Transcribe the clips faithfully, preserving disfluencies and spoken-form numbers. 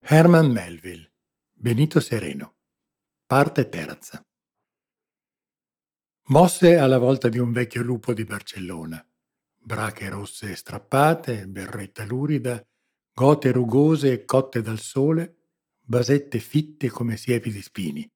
Herman Melville, Benito Sereno, parte terza. Mosse alla volta di un vecchio lupo di Barcellona. Brache rosse e strappate, berretta lurida, gote rugose e cotte dal sole, basette fitte come siepi di spini.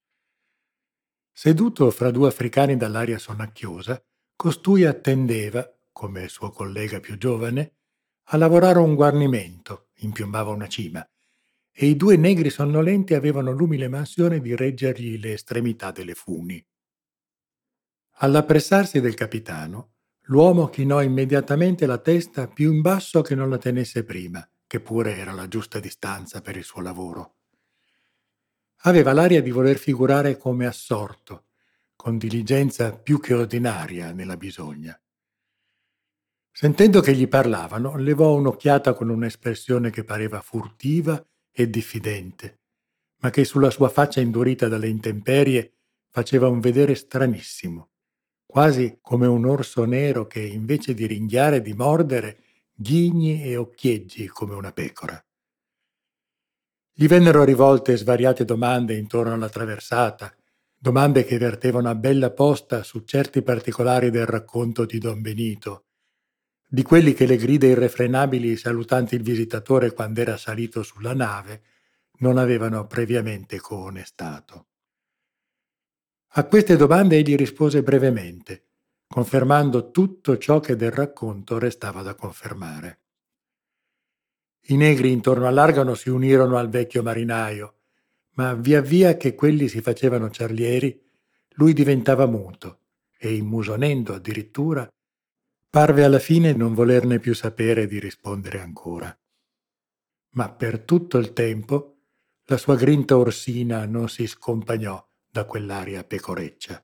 Seduto fra due africani dall'aria sonnacchiosa, costui attendeva, come il suo collega più giovane, a lavorare un guarnimento, impiombava una cima, e i due negri sonnolenti avevano l'umile mansione di reggergli le estremità delle funi. All'appressarsi del capitano, l'uomo chinò immediatamente la testa più in basso che non la tenesse prima, che pure era la giusta distanza per il suo lavoro. Aveva l'aria di voler figurare come assorto, con diligenza più che ordinaria nella bisogna. Sentendo che gli parlavano, levò un'occhiata con un'espressione che pareva furtiva e diffidente, ma che sulla sua faccia indurita dalle intemperie faceva un vedere stranissimo, quasi come un orso nero che invece di ringhiare e di mordere ghigni e occhieggi come una pecora. Gli vennero rivolte svariate domande intorno alla traversata, domande che vertevano a bella posta su certi particolari del racconto di Don Benito, di quelli che le grida irrefrenabili salutanti il visitatore quando era salito sulla nave non avevano previamente coonestato. A queste domande egli rispose brevemente, confermando tutto ciò che del racconto restava da confermare. I negri intorno all'Argano si unirono al vecchio marinaio, ma via via che quelli si facevano ciarlieri, lui diventava muto e, immusonendo addirittura, parve alla fine non volerne più sapere di rispondere ancora. Ma per tutto il tempo la sua grinta orsina non si scompagnò da quell'aria pecoreccia.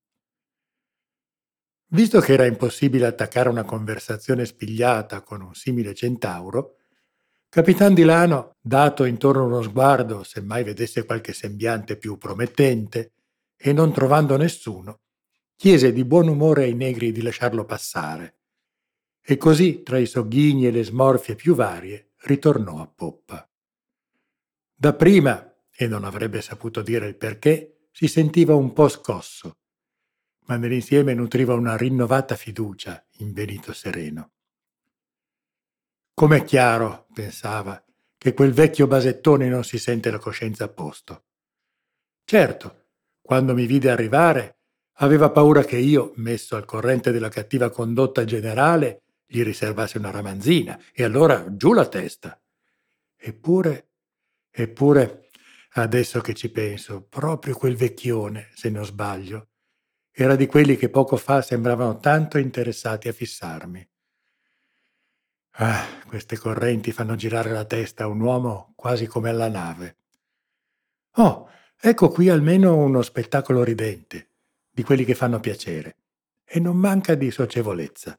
Visto che era impossibile attaccare una conversazione spigliata con un simile centauro, Capitan di Lano, dato intorno uno sguardo, se mai vedesse qualche sembiante più promettente, e non trovando nessuno, chiese di buon umore ai negri di lasciarlo passare, e così, tra i sogghigni e le smorfie più varie, ritornò a poppa. Dapprima, e non avrebbe saputo dire il perché, si sentiva un po' scosso, ma nell'insieme nutriva una rinnovata fiducia in Benito Sereno. Com'è chiaro, pensava, che quel vecchio basettone non si sente la coscienza a posto. Certo, quando mi vide arrivare, aveva paura che io, messo al corrente della cattiva condotta generale, gli riservassi una ramanzina, e allora giù la testa. Eppure, eppure, adesso che ci penso, proprio quel vecchione, se non sbaglio, era di quelli che poco fa sembravano tanto interessati a fissarmi. Ah, queste correnti fanno girare la testa a un uomo quasi come alla nave. Oh, ecco qui almeno uno spettacolo ridente, di quelli che fanno piacere, e non manca di socievolezza.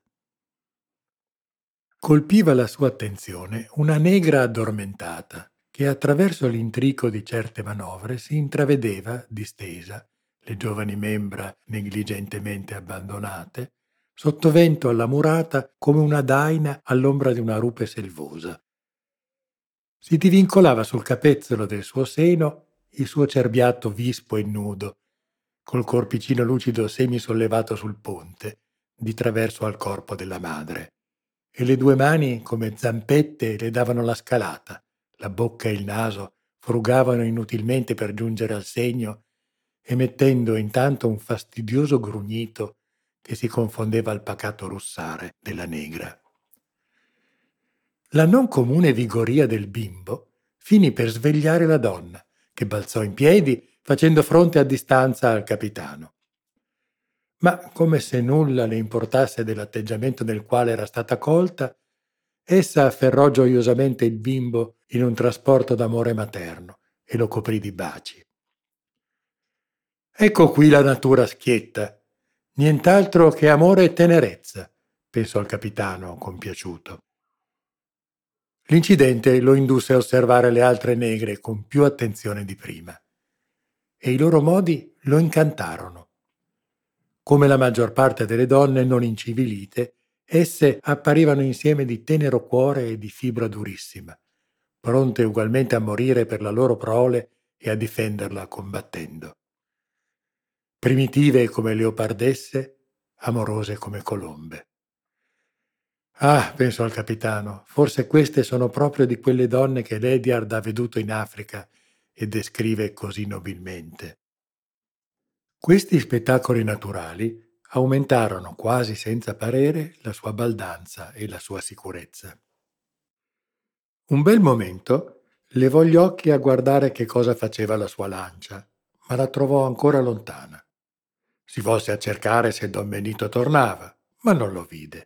Colpiva la sua attenzione una negra addormentata, che attraverso l'intrico di certe manovre si intravedeva, distesa, le giovani membra negligentemente abbandonate, sottovento alla murata come una daina all'ombra di una rupe selvosa. Si divincolava sul capezzolo del suo seno il suo cerbiatto vispo e nudo, col corpicino lucido semisollevato sul ponte, di traverso al corpo della madre, e le due mani, come zampette, le davano la scalata, la bocca e il naso frugavano inutilmente per giungere al segno, emettendo intanto un fastidioso grugnito che si confondeva al pacato russare della negra. La non comune vigoria del bimbo finì per svegliare la donna, che balzò in piedi facendo fronte a distanza al capitano. Ma come se nulla le importasse dell'atteggiamento nel quale era stata colta, essa afferrò gioiosamente il bimbo in un trasporto d'amore materno e lo coprì di baci. Ecco qui la natura schietta, nient'altro che amore e tenerezza, pensò il capitano compiaciuto. L'incidente lo indusse a osservare le altre negre con più attenzione di prima, e i loro modi lo incantarono. Come la maggior parte delle donne non incivilite, esse apparivano insieme di tenero cuore e di fibra durissima, pronte ugualmente a morire per la loro prole e a difenderla combattendo. Primitive come leopardesse, amorose come colombe. Ah, pensò il capitano, forse queste sono proprio di quelle donne che Ledyard ha veduto in Africa e descrive così nobilmente. Questi spettacoli naturali aumentarono quasi senza parere la sua baldanza e la sua sicurezza. Un bel momento levò gli occhi a guardare che cosa faceva la sua lancia, ma la trovò ancora lontana. Si volse a cercare se Don Benito tornava, ma non lo vide.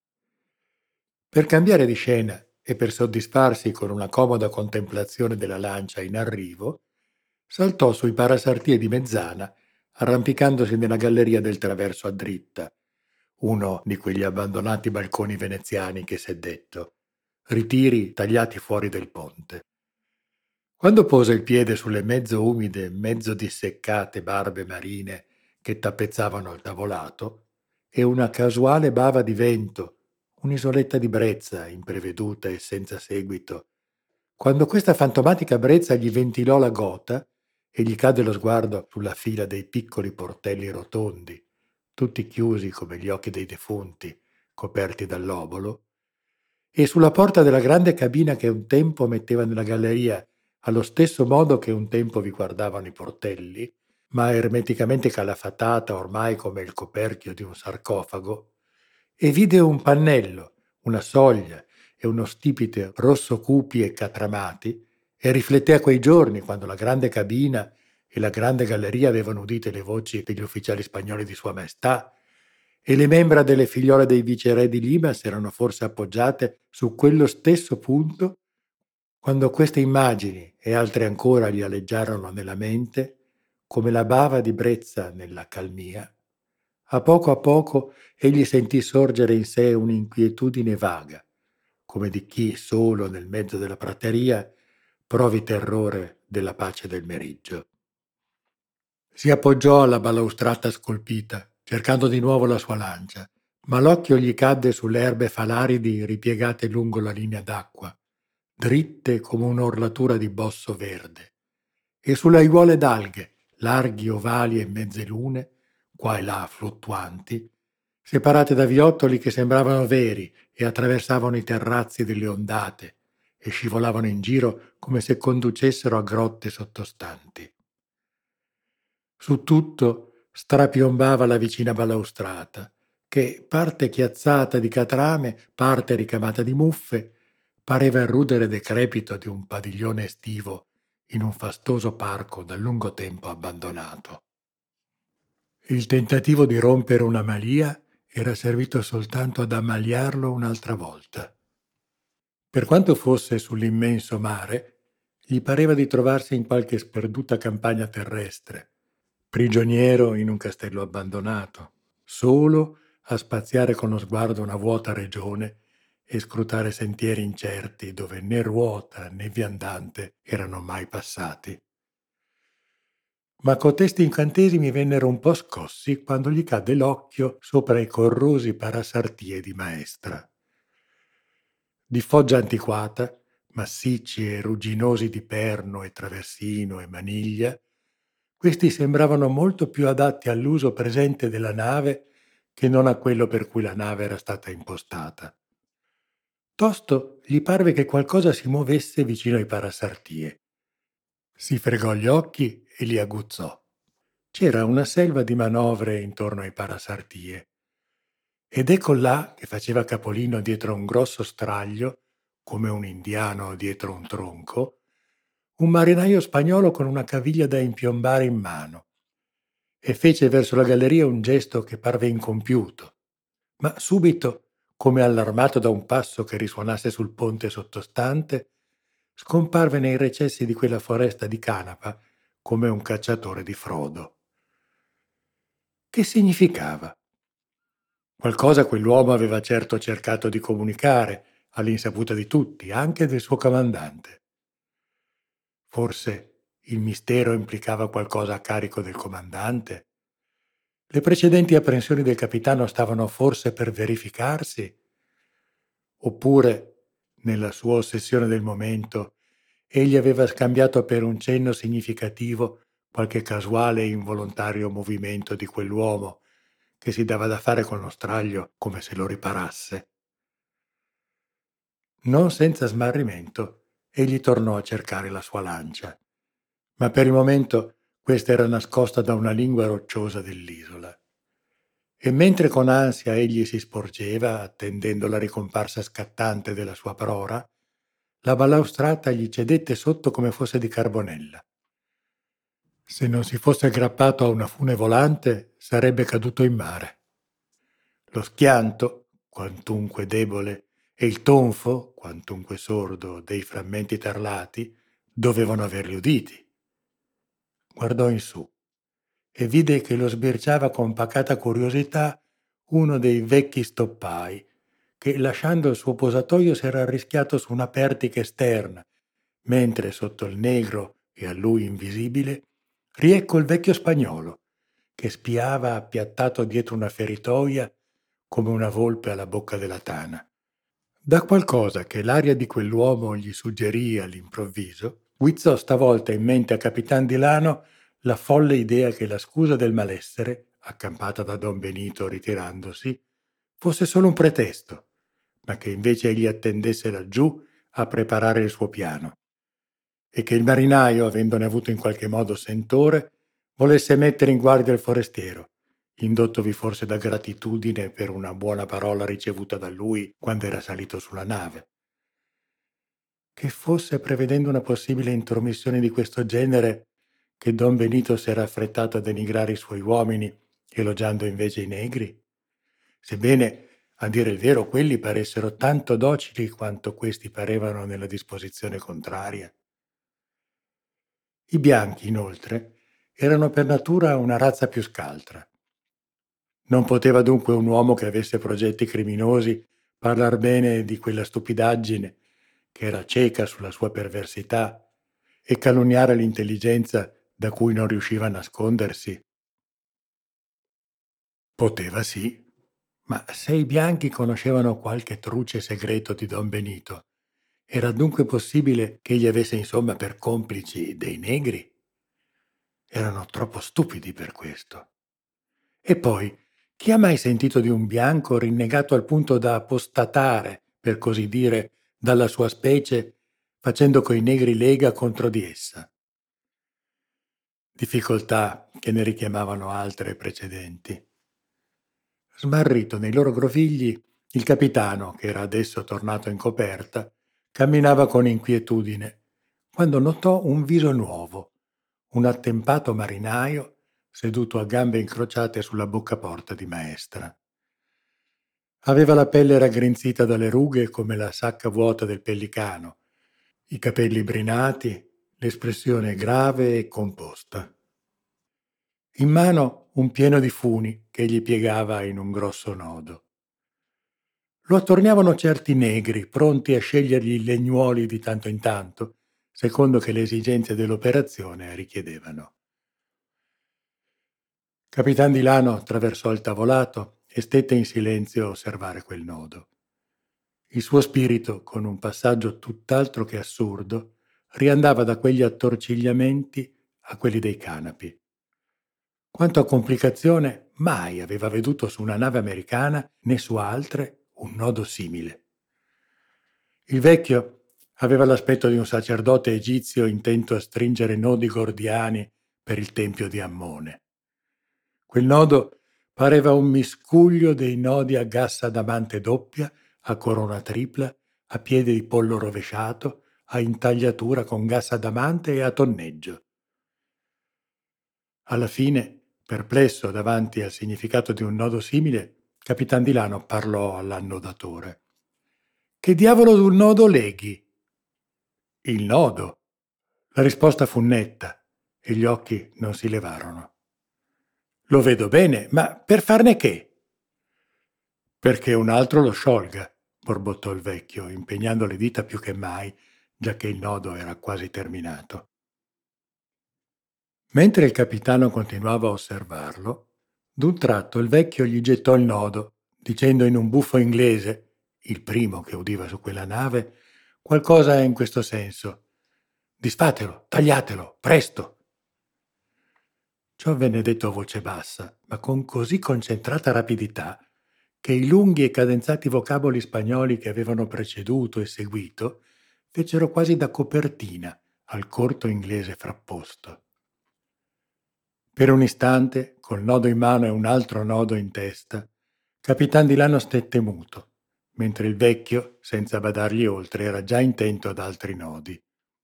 Per cambiare di scena e per soddisfarsi con una comoda contemplazione della lancia in arrivo, saltò sui parasartie di mezzana, arrampicandosi nella galleria del traverso a dritta, uno di quegli abbandonati balconi veneziani che s'è detto, ritiri tagliati fuori del ponte. Quando pose il piede sulle mezzo umide, mezzo disseccate barbe marine che tappezzavano il tavolato, e una casuale bava di vento, un'isoletta di brezza impreveduta e senza seguito, quando questa fantomatica brezza gli ventilò la gota e gli cadde lo sguardo sulla fila dei piccoli portelli rotondi, tutti chiusi come gli occhi dei defunti, coperti dall'obolo, e sulla porta della grande cabina che un tempo metteva nella galleria allo stesso modo che un tempo vi guardavano i portelli, ma ermeticamente calafatata ormai come il coperchio di un sarcofago, e vide un pannello, una soglia e uno stipite rosso cupi e catramati, e rifletté a quei giorni quando la grande cabina e la grande galleria avevano udite le voci degli ufficiali spagnoli di Sua Maestà, e le membra delle figliole dei viceré di Lima si erano forse appoggiate su quello stesso punto quando queste immagini e altre ancora gli aleggiarono nella mente, come la bava di brezza nell'accalmia. A poco a poco egli sentì sorgere in sé un'inquietudine vaga, come di chi solo nel mezzo della prateria provi terrore della pace del meriggio. Si appoggiò alla balaustrata scolpita, cercando di nuovo la sua lancia, ma l'occhio gli cadde sulle erbe falaridi ripiegate lungo la linea d'acqua, dritte come un'orlatura di bosso verde, e sulle aiuole d'alghe, larghi ovali e mezze lune, qua e là fluttuanti, separate da viottoli che sembravano veri e attraversavano i terrazzi delle ondate e scivolavano in giro come se conducessero a grotte sottostanti. Su tutto strapiombava la vicina balaustrata, che, parte chiazzata di catrame, parte ricamata di muffe, pareva il rudere decrepito di un padiglione estivo in un fastoso parco da lungo tempo abbandonato. Il tentativo di rompere una malia era servito soltanto ad ammaliarlo un'altra volta. Per quanto fosse sull'immenso mare, gli pareva di trovarsi in qualche sperduta campagna terrestre, prigioniero in un castello abbandonato, solo a spaziare con lo sguardo una vuota regione e scrutare sentieri incerti dove né ruota né viandante erano mai passati. Ma cotesti incantesimi vennero un po' scossi quando gli cadde l'occhio sopra i corrosi parasartie di Maestra. Di foggia antiquata, massicci e rugginosi di perno e traversino e maniglia, questi sembravano molto più adatti all'uso presente della nave che non a quello per cui la nave era stata impostata. Tosto gli parve che qualcosa si muovesse vicino ai parasartie. Si fregò gli occhi e li aguzzò. C'era una selva di manovre intorno ai parasartie, ed ecco là che faceva capolino dietro un grosso straglio, come un indiano dietro un tronco, un marinaio spagnolo con una caviglia da impiombare in mano, e fece verso la galleria un gesto che parve incompiuto, ma subito, come allarmato da un passo che risuonasse sul ponte sottostante, scomparve nei recessi di quella foresta di canapa come un cacciatore di frodo. Che significava? Qualcosa quell'uomo aveva certo cercato di comunicare, all'insaputa di tutti, anche del suo comandante. Forse il mistero implicava qualcosa a carico del comandante? Le precedenti apprensioni del capitano stavano forse per verificarsi? Oppure, nella sua ossessione del momento, egli aveva scambiato per un cenno significativo qualche casuale e involontario movimento di quell'uomo che si dava da fare con lo straglio come se lo riparasse. Non senza smarrimento, egli tornò a cercare la sua lancia, ma per il momento questa era nascosta da una lingua rocciosa dell'isola. E mentre con ansia egli si sporgeva, attendendo la ricomparsa scattante della sua prora, la balaustrata gli cedette sotto come fosse di carbonella. Se non si fosse aggrappato a una fune volante, sarebbe caduto in mare. Lo schianto, quantunque debole, e il tonfo, quantunque sordo, dei frammenti tarlati, dovevano averli uditi. Guardò in su e vide che lo sbirciava con pacata curiosità uno dei vecchi stoppai, che lasciando il suo posatoio si era arrischiato su una pertica esterna, mentre sotto il negro e a lui invisibile riecco il vecchio spagnolo, che spiava appiattato dietro una feritoia come una volpe alla bocca della tana. Da qualcosa che l'aria di quell'uomo gli suggerì all'improvviso, guizzò stavolta in mente a Capitan di Lano la folle idea che la scusa del malessere, accampata da Don Benito ritirandosi, fosse solo un pretesto, ma che invece egli attendesse laggiù a preparare il suo piano, e che il marinaio, avendone avuto in qualche modo sentore, volesse mettere in guardia il forestiero, indottovi forse da gratitudine per una buona parola ricevuta da lui quando era salito sulla nave. Che fosse prevedendo una possibile intromissione di questo genere che Don Benito s'era affrettato a denigrare i suoi uomini, elogiando invece i negri? Sebbene, a dire il vero, quelli paressero tanto docili quanto questi parevano nella disposizione contraria. I bianchi, inoltre, erano per natura una razza più scaltra. Non poteva dunque un uomo che avesse progetti criminosi parlar bene di quella stupidaggine che era cieca sulla sua perversità e calunniare l'intelligenza da cui non riusciva a nascondersi. Poteva sì, ma se i bianchi conoscevano qualche truce segreto di Don Benito, era dunque possibile che egli avesse insomma per complici dei negri? Erano troppo stupidi per questo. E poi, chi ha mai sentito di un bianco rinnegato al punto da apostatare, per così dire, dalla sua specie, facendo coi negri lega contro di essa? Difficoltà che ne richiamavano altre precedenti. Smarrito nei loro grovigli, il capitano, che era adesso tornato in coperta, camminava con inquietudine, quando notò un viso nuovo, un attempato marinaio seduto a gambe incrociate sulla boccaporta di Maestra. Aveva la pelle raggrinzita dalle rughe come la sacca vuota del pellicano, i capelli brinati, l'espressione grave e composta. In mano un pieno di funi che egli piegava in un grosso nodo. Lo attorniavano certi negri, pronti a scegliergli i legnuoli di tanto in tanto, secondo che le esigenze dell'operazione richiedevano. Capitan di Lano attraversò il tavolato e stette in silenzio a osservare quel nodo. Il suo spirito, con un passaggio tutt'altro che assurdo, riandava da quegli attorcigliamenti a quelli dei canapi. Quanto a complicazione, mai aveva veduto su una nave americana né su altre un nodo simile. Il vecchio aveva l'aspetto di un sacerdote egizio intento a stringere nodi gordiani per il tempio di Ammone. Quel nodo pareva un miscuglio dei nodi a gassa adamante doppia, a corona tripla, a piede di pollo rovesciato, a intagliatura con gassa adamante e a tonneggio. Alla fine, perplesso davanti al significato di un nodo simile, Capitan di Lano parlò all'annodatore. «Che diavolo d'un nodo leghi?» «Il nodo». La risposta fu netta e gli occhi non si levarono. «Lo vedo bene, ma per farne che?» «Perché un altro lo sciolga», borbottò il vecchio, impegnando le dita più che mai, giacché il nodo era quasi terminato. Mentre il capitano continuava a osservarlo, d'un tratto il vecchio gli gettò il nodo, dicendo in un buffo inglese, il primo che udiva su quella nave, qualcosa in questo senso. Disfatelo, tagliatelo, presto! Ciò venne detto a voce bassa, ma con così concentrata rapidità che i lunghi e cadenzati vocaboli spagnoli che avevano preceduto e seguito fecero quasi da copertina al corto inglese frapposto. Per un istante, col nodo in mano e un altro nodo in testa, Capitan di Lano stette muto, mentre il vecchio, senza badargli oltre, era già intento ad altri nodi.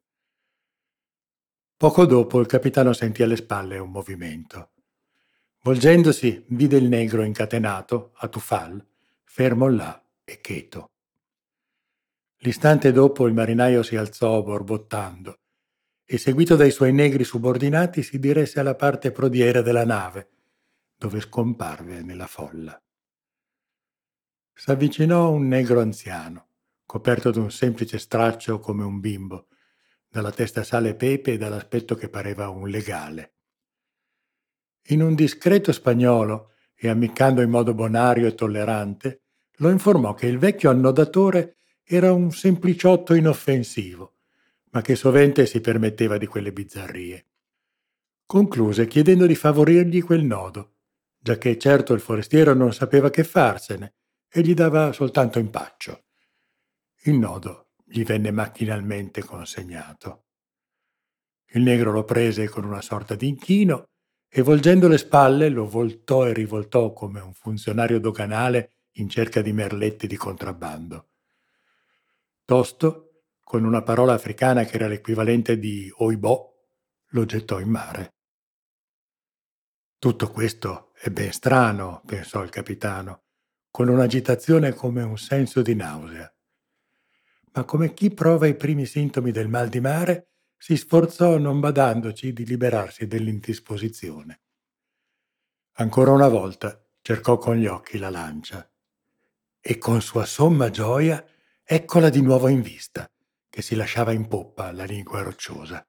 Poco dopo il capitano sentì alle spalle un movimento. Volgendosi, vide il negro incatenato, a tufal, fermo là e cheto. L'istante dopo il marinaio si alzò borbottando e, seguito dai suoi negri subordinati, si diresse alla parte prodiera della nave, dove scomparve nella folla. S'avvicinò un negro anziano, coperto d'un semplice straccio come un bimbo, dalla testa sale e pepe e dall'aspetto che pareva un legale. In un discreto spagnolo, e ammiccando in modo bonario e tollerante, lo informò che il vecchio annodatore era un sempliciotto inoffensivo, ma che sovente si permetteva di quelle bizzarrie. Concluse chiedendo di favorirgli quel nodo, giacché certo il forestiero non sapeva che farsene e gli dava soltanto impaccio. Il nodo gli venne macchinalmente consegnato. Il negro lo prese con una sorta di inchino e, volgendo le spalle, lo voltò e rivoltò come un funzionario doganale in cerca di merletti di contrabbando. Tosto, con una parola africana che era l'equivalente di oibò, lo gettò in mare. Tutto questo è ben strano, pensò il capitano, con un'agitazione come un senso di nausea. Ma come chi prova i primi sintomi del mal di mare, si sforzò, non badandoci, di liberarsi dell'indisposizione. Ancora una volta cercò con gli occhi la lancia e, con sua somma gioia, eccola di nuovo in vista, che si lasciava in poppa la lingua rocciosa.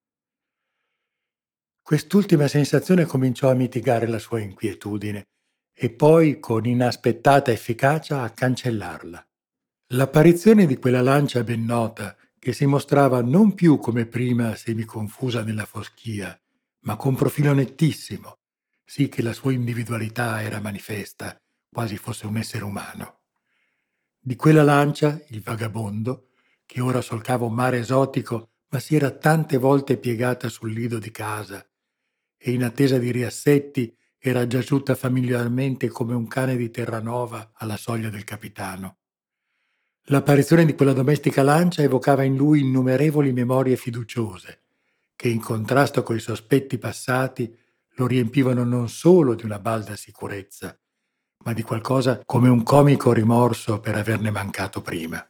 Quest'ultima sensazione cominciò a mitigare la sua inquietudine e poi, con inaspettata efficacia, a cancellarla. L'apparizione di quella lancia ben nota, che si mostrava non più come prima semiconfusa nella foschia, ma con profilo nettissimo, sì che la sua individualità era manifesta, quasi fosse un essere umano. Di quella lancia, il vagabondo, che ora solcava un mare esotico, ma si era tante volte piegata sul lido di casa, e in attesa di riassetti era giaciuta familiarmente come un cane di Terranova alla soglia del capitano. L'apparizione di quella domestica lancia evocava in lui innumerevoli memorie fiduciose, che in contrasto coi sospetti passati lo riempivano non solo di una balda sicurezza, ma di qualcosa come un comico rimorso per averne mancato prima.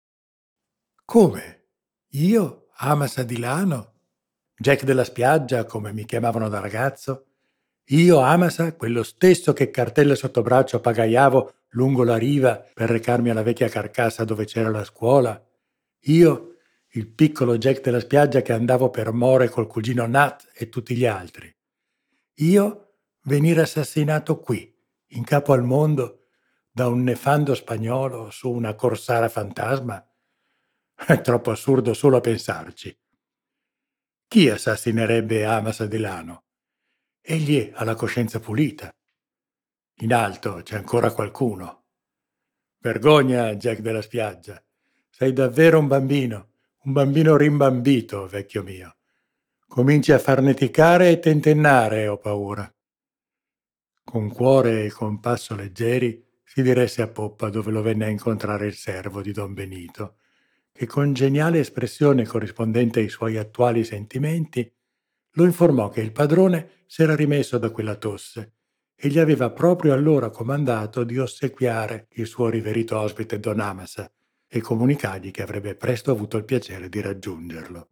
Come? Io, Amas Adilano? Jack della spiaggia, come mi chiamavano da ragazzo? Io, Amasa, quello stesso che cartelle sotto braccio pagaiavo lungo la riva per recarmi alla vecchia carcassa dove c'era la scuola? Io, il piccolo Jack della spiaggia che andavo per more col cugino Nat e tutti gli altri? Io, venire assassinato qui, in capo al mondo, da un nefando spagnolo su una corsara fantasma? È troppo assurdo solo a pensarci. Chi assassinerebbe Amas Adelano? Egli ha la coscienza pulita. In alto c'è ancora qualcuno. Vergogna, Jack della spiaggia. Sei davvero un bambino, un bambino rimbambito, vecchio mio. Cominci a farneticare e tentennare, ho paura. Con cuore e con passo leggeri si diresse a poppa, dove lo venne a incontrare il servo di Don Benito, che con geniale espressione corrispondente ai suoi attuali sentimenti lo informò che il padrone s'era rimesso da quella tosse e gli aveva proprio allora comandato di ossequiare il suo riverito ospite Don Amasa e comunicargli che avrebbe presto avuto il piacere di raggiungerlo.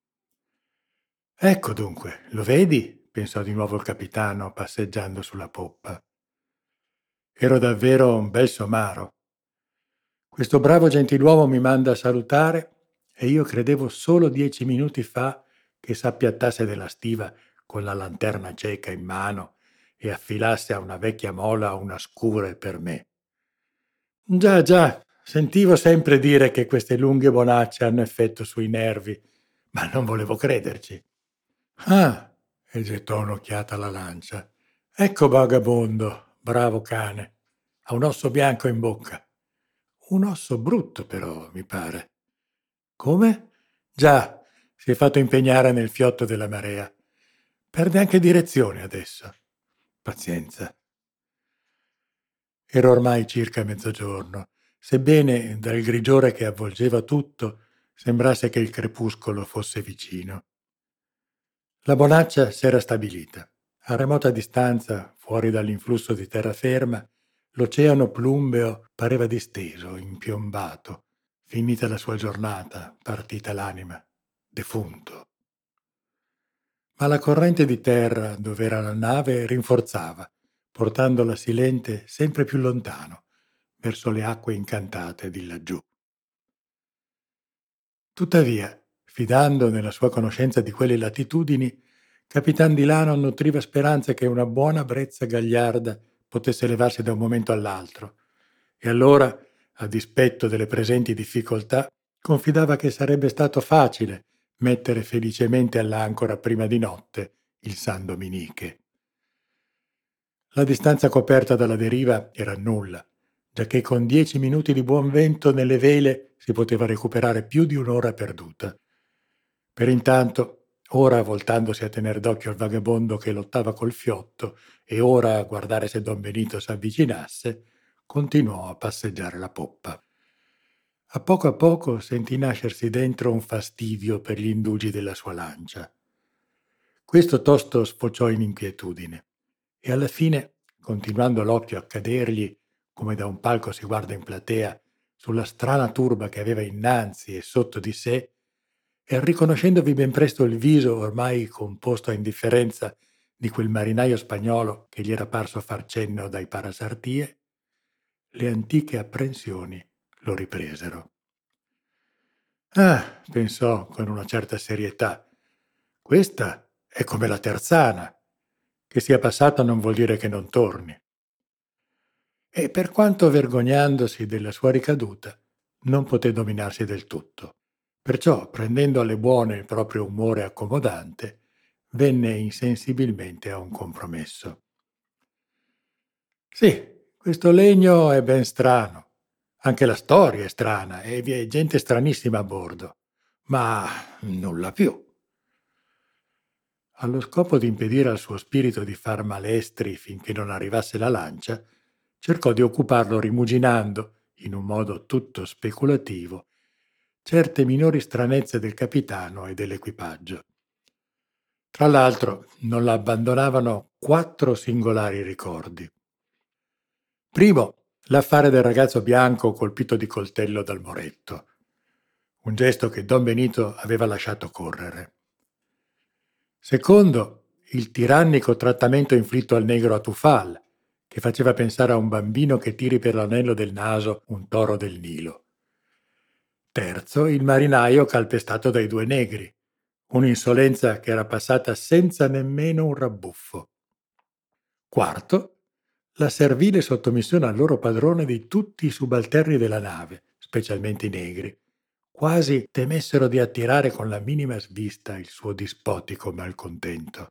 Ecco dunque, lo vedi? Pensò di nuovo il capitano passeggiando sulla poppa. Ero davvero un bel somaro. Questo bravo gentiluomo mi manda a salutare e io credevo solo dieci minuti fa che s'appiattasse della stiva con la lanterna cieca in mano e affilasse a una vecchia mola una scure per me. Già, già, sentivo sempre dire che queste lunghe bonacce hanno effetto sui nervi, ma non volevo crederci. Ah, e gettò un'occhiata alla lancia. Ecco Vagabondo, bravo cane. Ha un osso bianco in bocca. Un osso brutto però, mi pare. Come? Già, si è fatto impegnare nel fiotto della marea. Perde anche direzione adesso. Pazienza. Era ormai circa mezzogiorno, sebbene dal grigiore che avvolgeva tutto sembrasse che il crepuscolo fosse vicino. La bonaccia s'era stabilita. A remota distanza, fuori dall'influsso di terraferma, l'oceano plumbeo pareva disteso, impiombato. Finita la sua giornata, partita l'anima, defunto. Ma la corrente di terra dov'era la nave rinforzava, portandola silente sempre più lontano, verso le acque incantate di laggiù. Tuttavia, fidando nella sua conoscenza di quelle latitudini, Capitan di Lano nutriva speranze che una buona brezza gagliarda potesse levarsi da un momento all'altro, e allora, a dispetto delle presenti difficoltà, confidava che sarebbe stato facile mettere felicemente all'ancora prima di notte il San Dominiche. La distanza coperta dalla deriva era nulla, giacché con dieci minuti di buon vento nelle vele si poteva recuperare più di un'ora perduta. Per intanto, ora voltandosi a tener d'occhio il vagabondo che lottava col fiotto e ora a guardare se don Benito s'avvicinasse, continuò a passeggiare la poppa. A poco a poco sentì nascersi dentro un fastidio per gli indugi della sua lancia. Questo tosto sfociò in inquietudine e alla fine, continuando l'occhio a cadergli, come da un palco si guarda in platea, sulla strana turba che aveva innanzi e sotto di sé, e riconoscendovi ben presto il viso ormai composto a indifferenza di quel marinaio spagnolo che gli era parso far cenno dai parasartie, le antiche apprensioni lo ripresero. Ah, pensò con una certa serietà, questa è come la terzana. Che sia passata non vuol dire che non torni. E per quanto vergognandosi della sua ricaduta, non poté dominarsi del tutto. Perciò, prendendo alle buone il proprio umore accomodante, venne insensibilmente a un compromesso. Sì, questo legno è ben strano. Anche la storia è strana e vi è gente stranissima a bordo. Ma nulla più. Allo scopo di impedire al suo spirito di far malestri finché non arrivasse la lancia, cercò di occuparlo rimuginando, in un modo tutto speculativo, certe minori stranezze del capitano e dell'equipaggio. Tra l'altro, non la abbandonavano quattro singolari ricordi. Primo, l'affare del ragazzo bianco colpito di coltello dal moretto, un gesto che don Benito aveva lasciato correre. Secondo, il tirannico trattamento inflitto al negro a Tufal, che faceva pensare a un bambino che tiri per l'anello del naso un toro del Nilo. Terzo, il marinaio calpestato dai due negri, un'insolenza che era passata senza nemmeno un rabbuffo. Quarto, la servile sottomissione al loro padrone di tutti i subalterni della nave, specialmente i negri, quasi temessero di attirare con la minima svista il suo dispotico malcontento.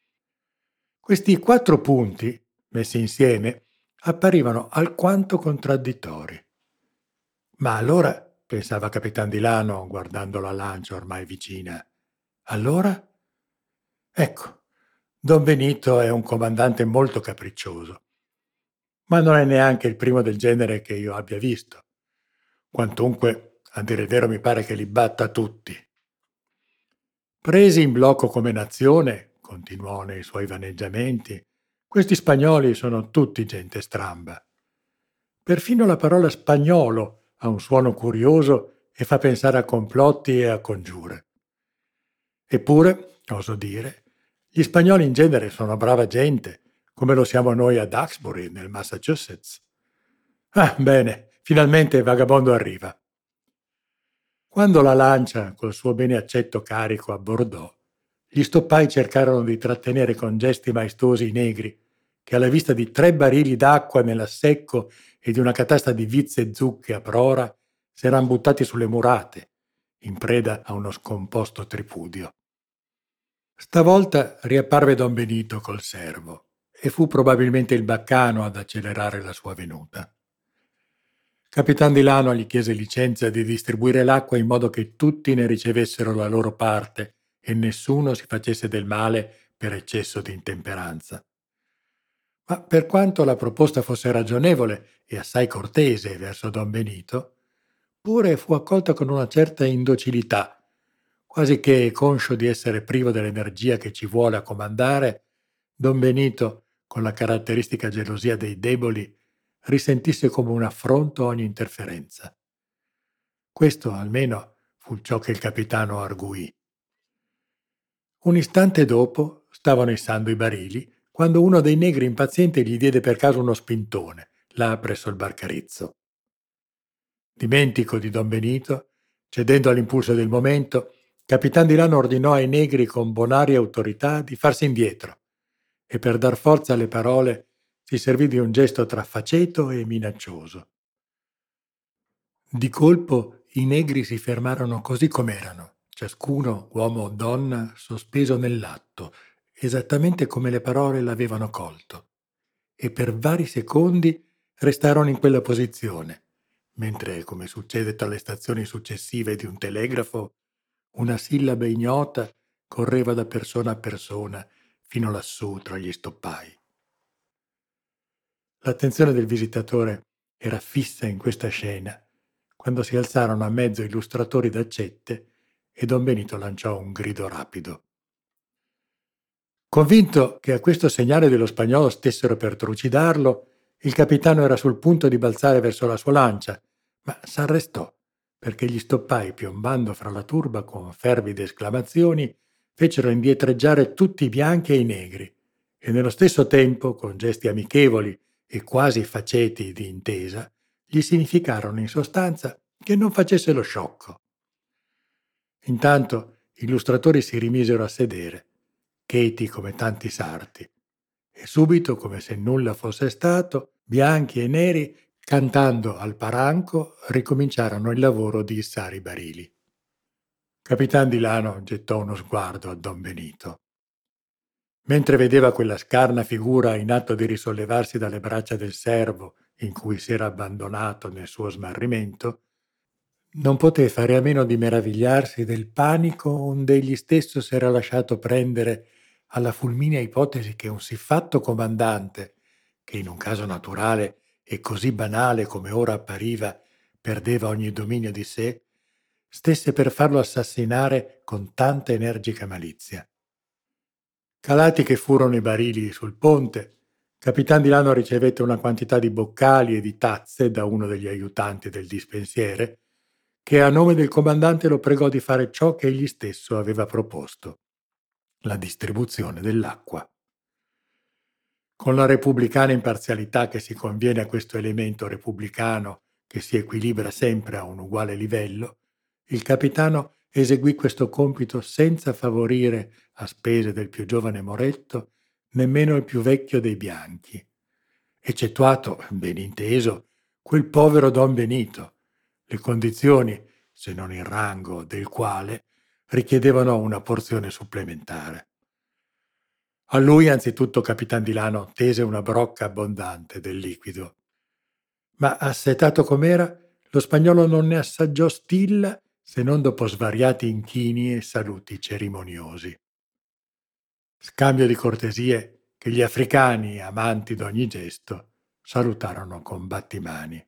Questi quattro punti, messi insieme, apparivano alquanto contraddittori. Ma allora, pensava Capitan di Lano guardando la lancia ormai vicina, allora? Ecco, Don Benito è un comandante molto capriccioso, ma non è neanche il primo del genere che io abbia visto. Quantunque, a dire il vero, mi pare che li batta tutti. Presi in blocco come nazione, continuò nei suoi vaneggiamenti, questi spagnoli sono tutti gente stramba. Perfino la parola spagnolo ha un suono curioso e fa pensare a complotti e a congiure. Eppure, oso dire, gli spagnoli in genere sono brava gente, come lo siamo noi a Duxbury, nel Massachusetts. Ah, bene, finalmente il vagabondo arriva. Quando la lancia, col suo bene accetto carico, abbordò, gli stoppai cercarono di trattenere con gesti maestosi i negri, che alla vista di tre barili d'acqua nell'assecco e di una catasta di vizze e zucche a prora, s'eran buttati sulle murate in preda a uno scomposto tripudio. Stavolta riapparve don Benito col servo e fu probabilmente il baccano ad accelerare la sua venuta. Capitan di Lano gli chiese licenza di distribuire l'acqua in modo che tutti ne ricevessero la loro parte e nessuno si facesse del male per eccesso di intemperanza. Ma per quanto la proposta fosse ragionevole e assai cortese verso don Benito, pure fu accolta con una certa indocilità, quasi che, conscio di essere privo dell'energia che ci vuole a comandare, don Benito, con la caratteristica gelosia dei deboli, risentisse come un affronto ogni interferenza. Questo, almeno, fu ciò che il capitano arguì. Un istante dopo stavano issando i barili, quando uno dei negri impaziente gli diede per caso uno spintone, là presso il barcarizzo. Dimentico di don Benito, cedendo all'impulso del momento, Capitan di Lano ordinò ai negri con bonaria autorità di farsi indietro e per dar forza alle parole si servì di un gesto tra faceto e minaccioso. Di colpo i negri si fermarono così com'erano, ciascuno, uomo o donna, sospeso nell'atto, esattamente come le parole l'avevano colto, e per vari secondi restarono in quella posizione, mentre, come succede tra le stazioni successive di un telegrafo, una sillaba ignota correva da persona a persona fino lassù tra gli stoppai. L'attenzione del visitatore era fissa in questa scena, quando si alzarono a mezzo i lustratori d'accette e don Benito lanciò un grido rapido. Convinto che a questo segnale dello spagnolo stessero per trucidarlo, il capitano era sul punto di balzare verso la sua lancia, ma s'arrestò, perché gli stoppai, piombando fra la turba con fervide esclamazioni, fecero indietreggiare tutti i bianchi e i negri, e nello stesso tempo, con gesti amichevoli e quasi faceti di intesa, gli significarono in sostanza che non facesse lo sciocco. Intanto i lustratori si rimisero a sedere, cheti come tanti sarti, e subito, come se nulla fosse stato, bianchi e neri, cantando al paranco, ricominciarono il lavoro di issare i barili. Capitan di Lano gettò uno sguardo a don Benito. Mentre vedeva quella scarna figura in atto di risollevarsi dalle braccia del servo in cui si era abbandonato nel suo smarrimento, non poté fare a meno di meravigliarsi del panico onde egli stesso s'era lasciato prendere alla fulminea ipotesi che un siffatto comandante, che in un caso naturale e così banale come ora appariva, perdeva ogni dominio di sé, stesse per farlo assassinare con tanta energica malizia. Calati che furono i barili sul ponte, Capitan di Lano ricevette una quantità di boccali e di tazze da uno degli aiutanti del dispensiere, che a nome del comandante lo pregò di fare ciò che egli stesso aveva proposto, la distribuzione dell'acqua. Con la repubblicana imparzialità che si conviene a questo elemento repubblicano che si equilibra sempre a un uguale livello, il capitano eseguì questo compito senza favorire, a spese del più giovane Moretto, nemmeno il più vecchio dei bianchi, eccettuato, ben inteso, quel povero don Benito, le condizioni, se non il rango, del quale richiedevano una porzione supplementare. A lui anzitutto Capitan di Lano tese una brocca abbondante del liquido, ma assetato com'era, lo spagnolo non ne assaggiò stilla se non dopo svariati inchini e saluti cerimoniosi. Scambio di cortesie che gli africani, amanti d'ogni gesto, salutarono con battimani.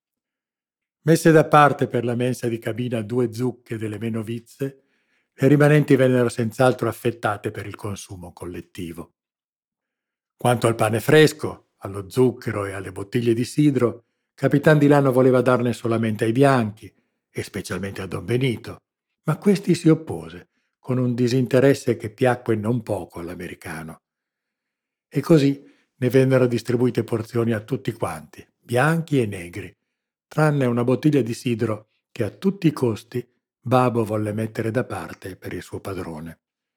Messe da parte per la mensa di cabina due zucche delle meno vizze, le rimanenti vennero senz'altro affettate per il consumo collettivo. Quanto al pane fresco, allo zucchero e alle bottiglie di sidro, Capitan di Lano voleva darne solamente ai bianchi, e specialmente a don Benito, ma questi si oppose, con un disinteresse che piacque non poco all'americano. E così ne vennero distribuite porzioni a tutti quanti, bianchi e negri, tranne una bottiglia di sidro che a tutti i costi Babo volle mettere da parte per il suo padrone.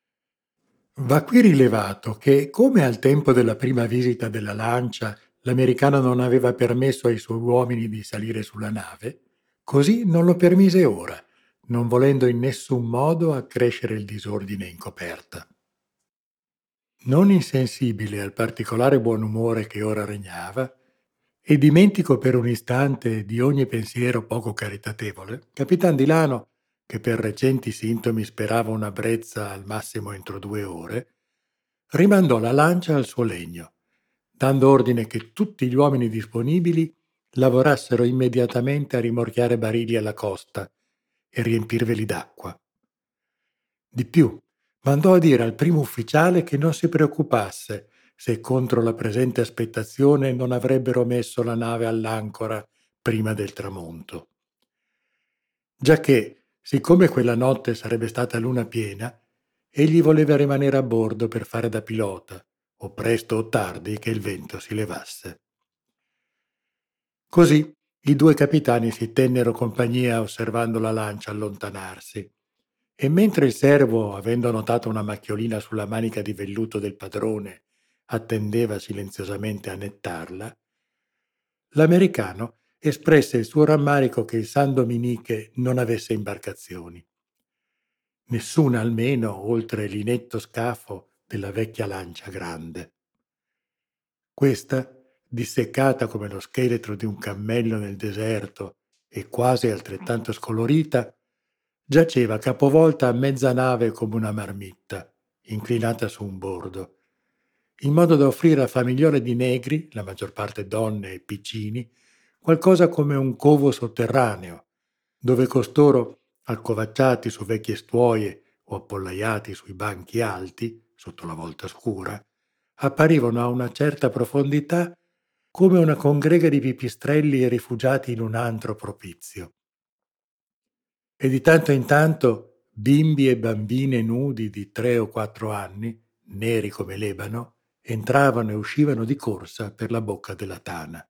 Va qui rilevato che, come al tempo della prima visita della Lancia l'americano non aveva permesso ai suoi uomini di salire sulla nave, così non lo permise ora, non volendo in nessun modo accrescere il disordine in coperta. Non insensibile al particolare buon umore che ora regnava, e dimentico per un istante di ogni pensiero poco caritatevole, Capitan Di Lano, che per recenti sintomi sperava una brezza al massimo entro due ore, rimandò la lancia al suo legno, dando ordine che tutti gli uomini disponibili lavorassero immediatamente a rimorchiare barili alla costa e riempirveli d'acqua. Di più, mandò a dire al primo ufficiale che non si preoccupasse se contro la presente aspettazione non avrebbero messo la nave all'ancora prima del tramonto. Giacché, siccome quella notte sarebbe stata luna piena, egli voleva rimanere a bordo per fare da pilota, o presto o tardi che il vento si levasse. Così i due capitani si tennero compagnia osservando la lancia allontanarsi, e mentre il servo, avendo notato una macchiolina sulla manica di velluto del padrone, attendeva silenziosamente a nettarla, l'americano espresse il suo rammarico che il San Dominique non avesse imbarcazioni. Nessuna almeno oltre l'inetto scafo della vecchia lancia grande. Questa, disseccata come lo scheletro di un cammello nel deserto e quasi altrettanto scolorita, giaceva capovolta a mezza nave come una marmitta, inclinata su un bordo, in modo da offrire a famigliole di negri, la maggior parte donne e piccini, qualcosa come un covo sotterraneo, dove costoro, accovacciati su vecchie stuoie o appollaiati sui banchi alti, sotto la volta scura, apparivano a una certa profondità come una congrega di pipistrelli rifugiati in un antro propizio. E di tanto in tanto bimbi e bambine nudi di tre o quattro anni, neri come l'ebano, entravano e uscivano di corsa per la bocca della tana.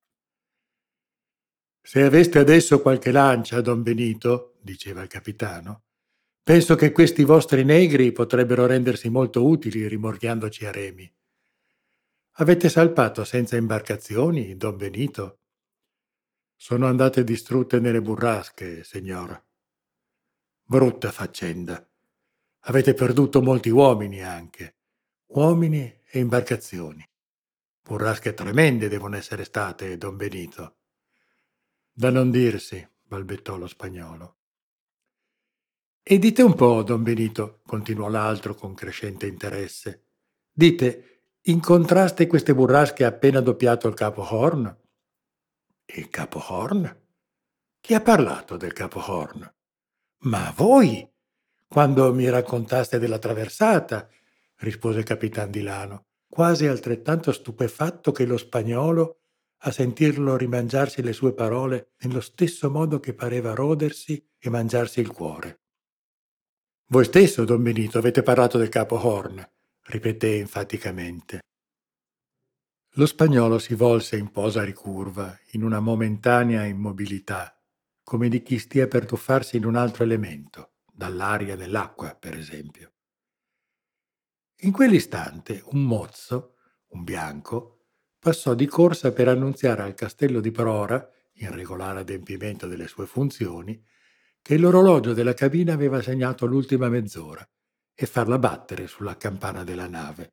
«Se aveste adesso qualche lancia, don Benito», diceva il capitano, «penso che questi vostri negri potrebbero rendersi molto utili rimorchiandoci a remi». «Avete salpato senza imbarcazioni, don Benito?» «Sono andate distrutte nelle burrasche, signor». «Brutta faccenda. Avete perduto molti uomini anche, uomini e imbarcazioni. Burrasche tremende devono essere state, don Benito». «Da non dirsi», balbettò lo spagnolo. «E dite un po', don Benito», continuò l'altro con crescente interesse, «dite, incontraste queste burrasche appena doppiato il Capo Horn?» «Il Capo Horn? Chi ha parlato del Capo Horn?» «Ma voi, quando mi raccontaste della traversata», rispose Capitan Di Lano, quasi altrettanto stupefatto che lo spagnolo a sentirlo rimangiarsi le sue parole nello stesso modo che pareva rodersi e mangiarsi il cuore. «Voi stesso, don Benito, avete parlato del Capo Horn», ripeté enfaticamente. Lo spagnolo si volse in posa ricurva, in una momentanea immobilità, come di chi stia per tuffarsi in un altro elemento, dall'aria dell'acqua, per esempio. In quell'istante un mozzo, un bianco, passò di corsa per annunziare al castello di Prora, in regolare adempimento delle sue funzioni, che l'orologio della cabina aveva segnato l'ultima mezz'ora e farla battere sulla campana della nave.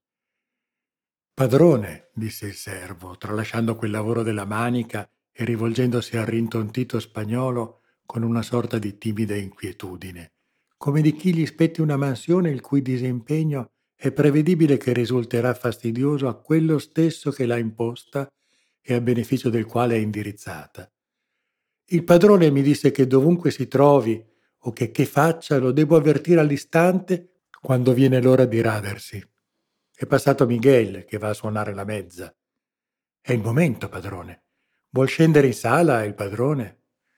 «Padrone», disse il servo, tralasciando quel lavoro della manica e rivolgendosi al rintontito spagnolo con una sorta di timida inquietudine, come di chi gli spetti una mansione il cui disimpegno è prevedibile che risulterà fastidioso a quello stesso che l'ha imposta e a beneficio del quale è indirizzata. «Il padrone mi disse che dovunque si trovi o che che faccia lo debbo avvertire all'istante quando viene l'ora di radersi. È passato Miguel che va a suonare la mezza». «È il momento, padrone. Vuol scendere in sala il padrone?»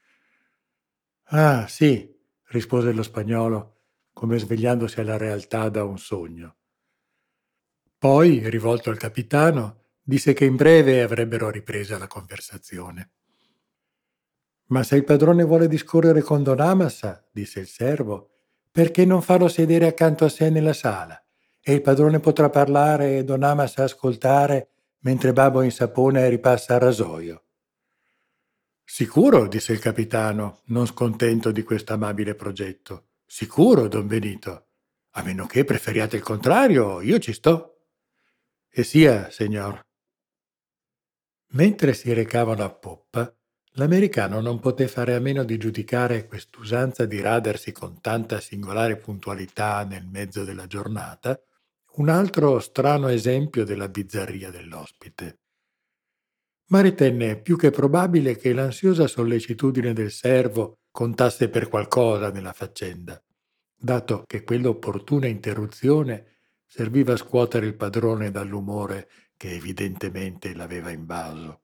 «Ah, sì», rispose lo spagnolo, come svegliandosi alla realtà da un sogno. Poi, rivolto al capitano, disse che in breve avrebbero ripresa la conversazione. «Ma se il padrone vuole discorrere con don Amasa», disse il servo, «perché non farlo sedere accanto a sé nella sala? E il padrone potrà parlare e don Amasa ascoltare mentre Babbo Insapone ripassa il rasoio». Sicuro, disse il capitano, non scontento di questo amabile progetto. Sicuro, don Benito. A meno che preferiate il contrario, io ci sto. E sia, signor. Mentre si recavano a poppa, l'americano non poté fare a meno di giudicare quest'usanza di radersi con tanta singolare puntualità nel mezzo della giornata un altro strano esempio della bizzarria dell'ospite. Ma ritenne più che probabile che l'ansiosa sollecitudine del servo contasse per qualcosa nella faccenda, dato che quell'opportuna interruzione serviva a scuotere il padrone dall'umore che evidentemente l'aveva invaso.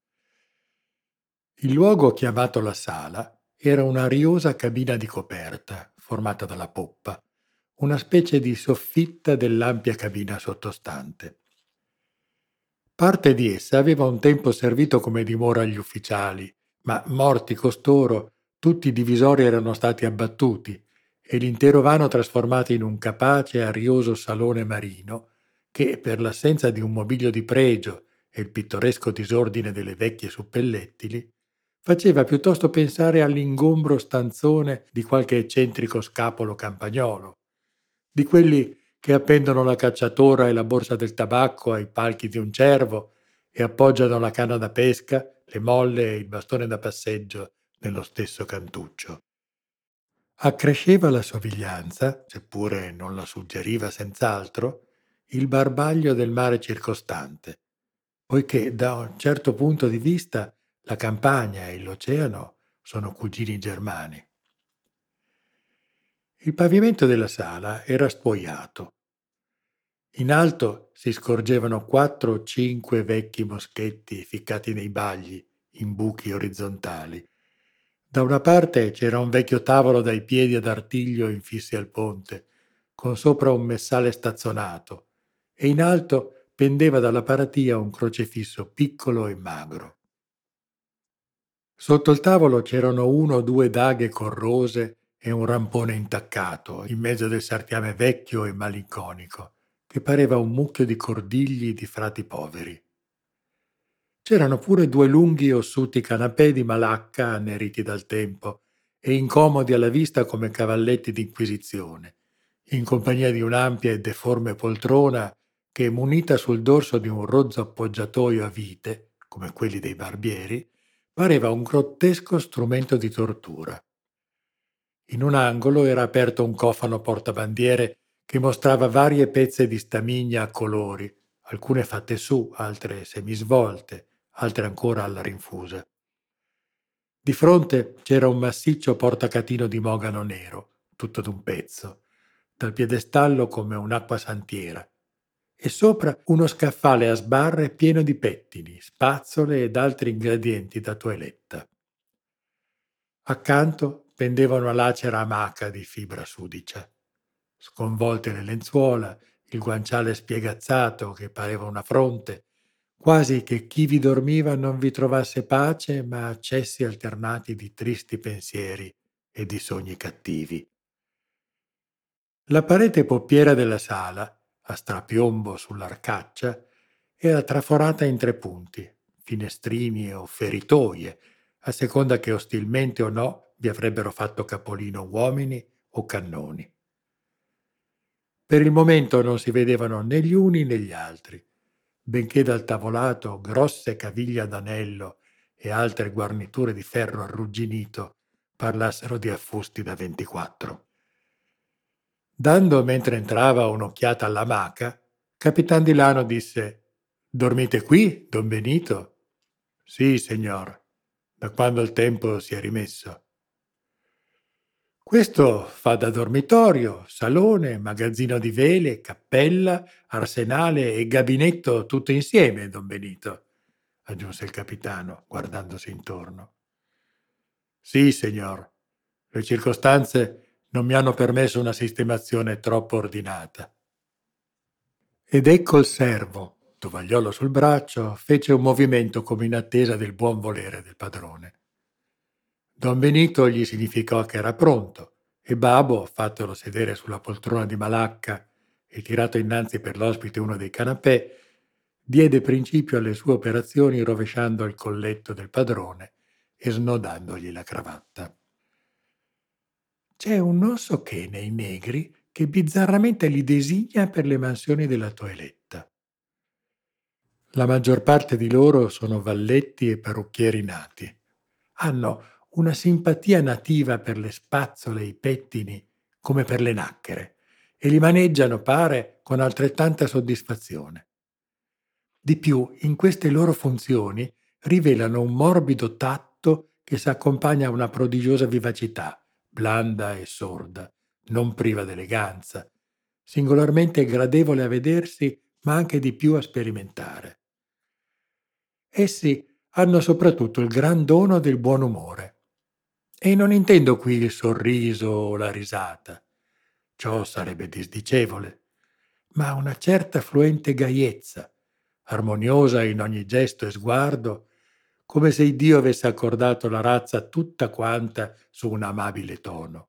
Il luogo chiamato la sala era una ariosa cabina di coperta, formata dalla poppa, una specie di soffitta dell'ampia cabina sottostante. Parte di essa aveva un tempo servito come dimora agli ufficiali, ma morti costoro, tutti i divisori erano stati abbattuti e l'intero vano trasformato in un capace e arioso salone marino che, per l'assenza di un mobilio di pregio e il pittoresco disordine delle vecchie suppellettili, faceva piuttosto pensare all'ingombro stanzone di qualche eccentrico scapolo campagnolo, di quelli che appendono la cacciatora e la borsa del tabacco ai palchi di un cervo e appoggiano la canna da pesca, le molle e il bastone da passeggio nello stesso cantuccio. Accresceva la somiglianza, seppure non la suggeriva senz'altro, il barbaglio del mare circostante, poiché da un certo punto di vista la campagna e l'oceano sono cugini germani. Il pavimento della sala era spuoiato. In alto si scorgevano quattro o cinque vecchi moschetti ficcati nei bagli, in buchi orizzontali. Da una parte c'era un vecchio tavolo dai piedi ad artiglio infissi al ponte, con sopra un messale stazzonato, e in alto pendeva dalla paratia un crocefisso piccolo e magro. Sotto il tavolo c'erano uno o due daghe corrose e un rampone intaccato, in mezzo del sartiame vecchio e malinconico, che pareva un mucchio di cordigli di frati poveri. C'erano pure due lunghi e ossuti canapè di malacca anneriti dal tempo e incomodi alla vista come cavalletti d'inquisizione, in compagnia di un'ampia e deforme poltrona che, munita sul dorso di un rozzo appoggiatoio a vite, come quelli dei barbieri, pareva un grottesco strumento di tortura. In un angolo era aperto un cofano portabandiere che mostrava varie pezze di stamigna a colori, alcune fatte su, altre semisvolte, altre ancora alla rinfusa. Di fronte c'era un massiccio portacatino di mogano nero, tutto d'un pezzo, dal piedestallo come un'acqua santiera, e sopra uno scaffale a sbarre pieno di pettini, spazzole ed altri ingredienti da toeletta. Accanto pendeva una lacera amaca di fibra sudicia. Sconvolte le lenzuola, il guanciale spiegazzato che pareva una fronte, quasi che chi vi dormiva non vi trovasse pace, ma accessi alternati di tristi pensieri e di sogni cattivi. La parete poppiera della sala, a strapiombo sull'arcaccia, era traforata in tre punti, finestrini o feritoie, a seconda che ostilmente o no vi avrebbero fatto capolino uomini o cannoni. Per il momento non si vedevano né gli uni né gli altri, benché dal tavolato grosse caviglie ad anello e altre guarniture di ferro arrugginito parlassero di affusti da ventiquattro. Dando mentre entrava un'occhiata alla maca, Capitan di Lano disse: «Dormite qui, don Benito?» «Sì, signor, da quando il tempo si è rimesso». «Questo fa da dormitorio, salone, magazzino di vele, cappella, arsenale e gabinetto tutto insieme, don Benito», aggiunse il capitano, guardandosi intorno. «Sì, signor, le circostanze non mi hanno permesso una sistemazione troppo ordinata». Ed ecco il servo, tovagliolo sul braccio, fece un movimento come in attesa del buon volere del padrone. Don Benito gli significò che era pronto e Babo, fatelo sedere sulla poltrona di malacca e tirato innanzi per l'ospite uno dei canapè, diede principio alle sue operazioni rovesciando il colletto del padrone e snodandogli la cravatta. C'è un non so che nei negri che bizzarramente li designa per le mansioni della toeletta. La maggior parte di loro sono valletti e parrucchieri nati. Hanno una simpatia nativa per le spazzole e i pettini, come per le nacchere, e li maneggiano, pare, con altrettanta soddisfazione. Di più, in queste loro funzioni rivelano un morbido tatto che si accompagna a una prodigiosa vivacità, blanda e sorda, non priva d'eleganza, singolarmente gradevole a vedersi, ma anche di più a sperimentare. Essi hanno soprattutto il gran dono del buon umore. E non intendo qui il sorriso o la risata, ciò sarebbe disdicevole, ma una certa fluente gaiezza, armoniosa in ogni gesto e sguardo, come se il Dio avesse accordato la razza tutta quanta su un amabile tono.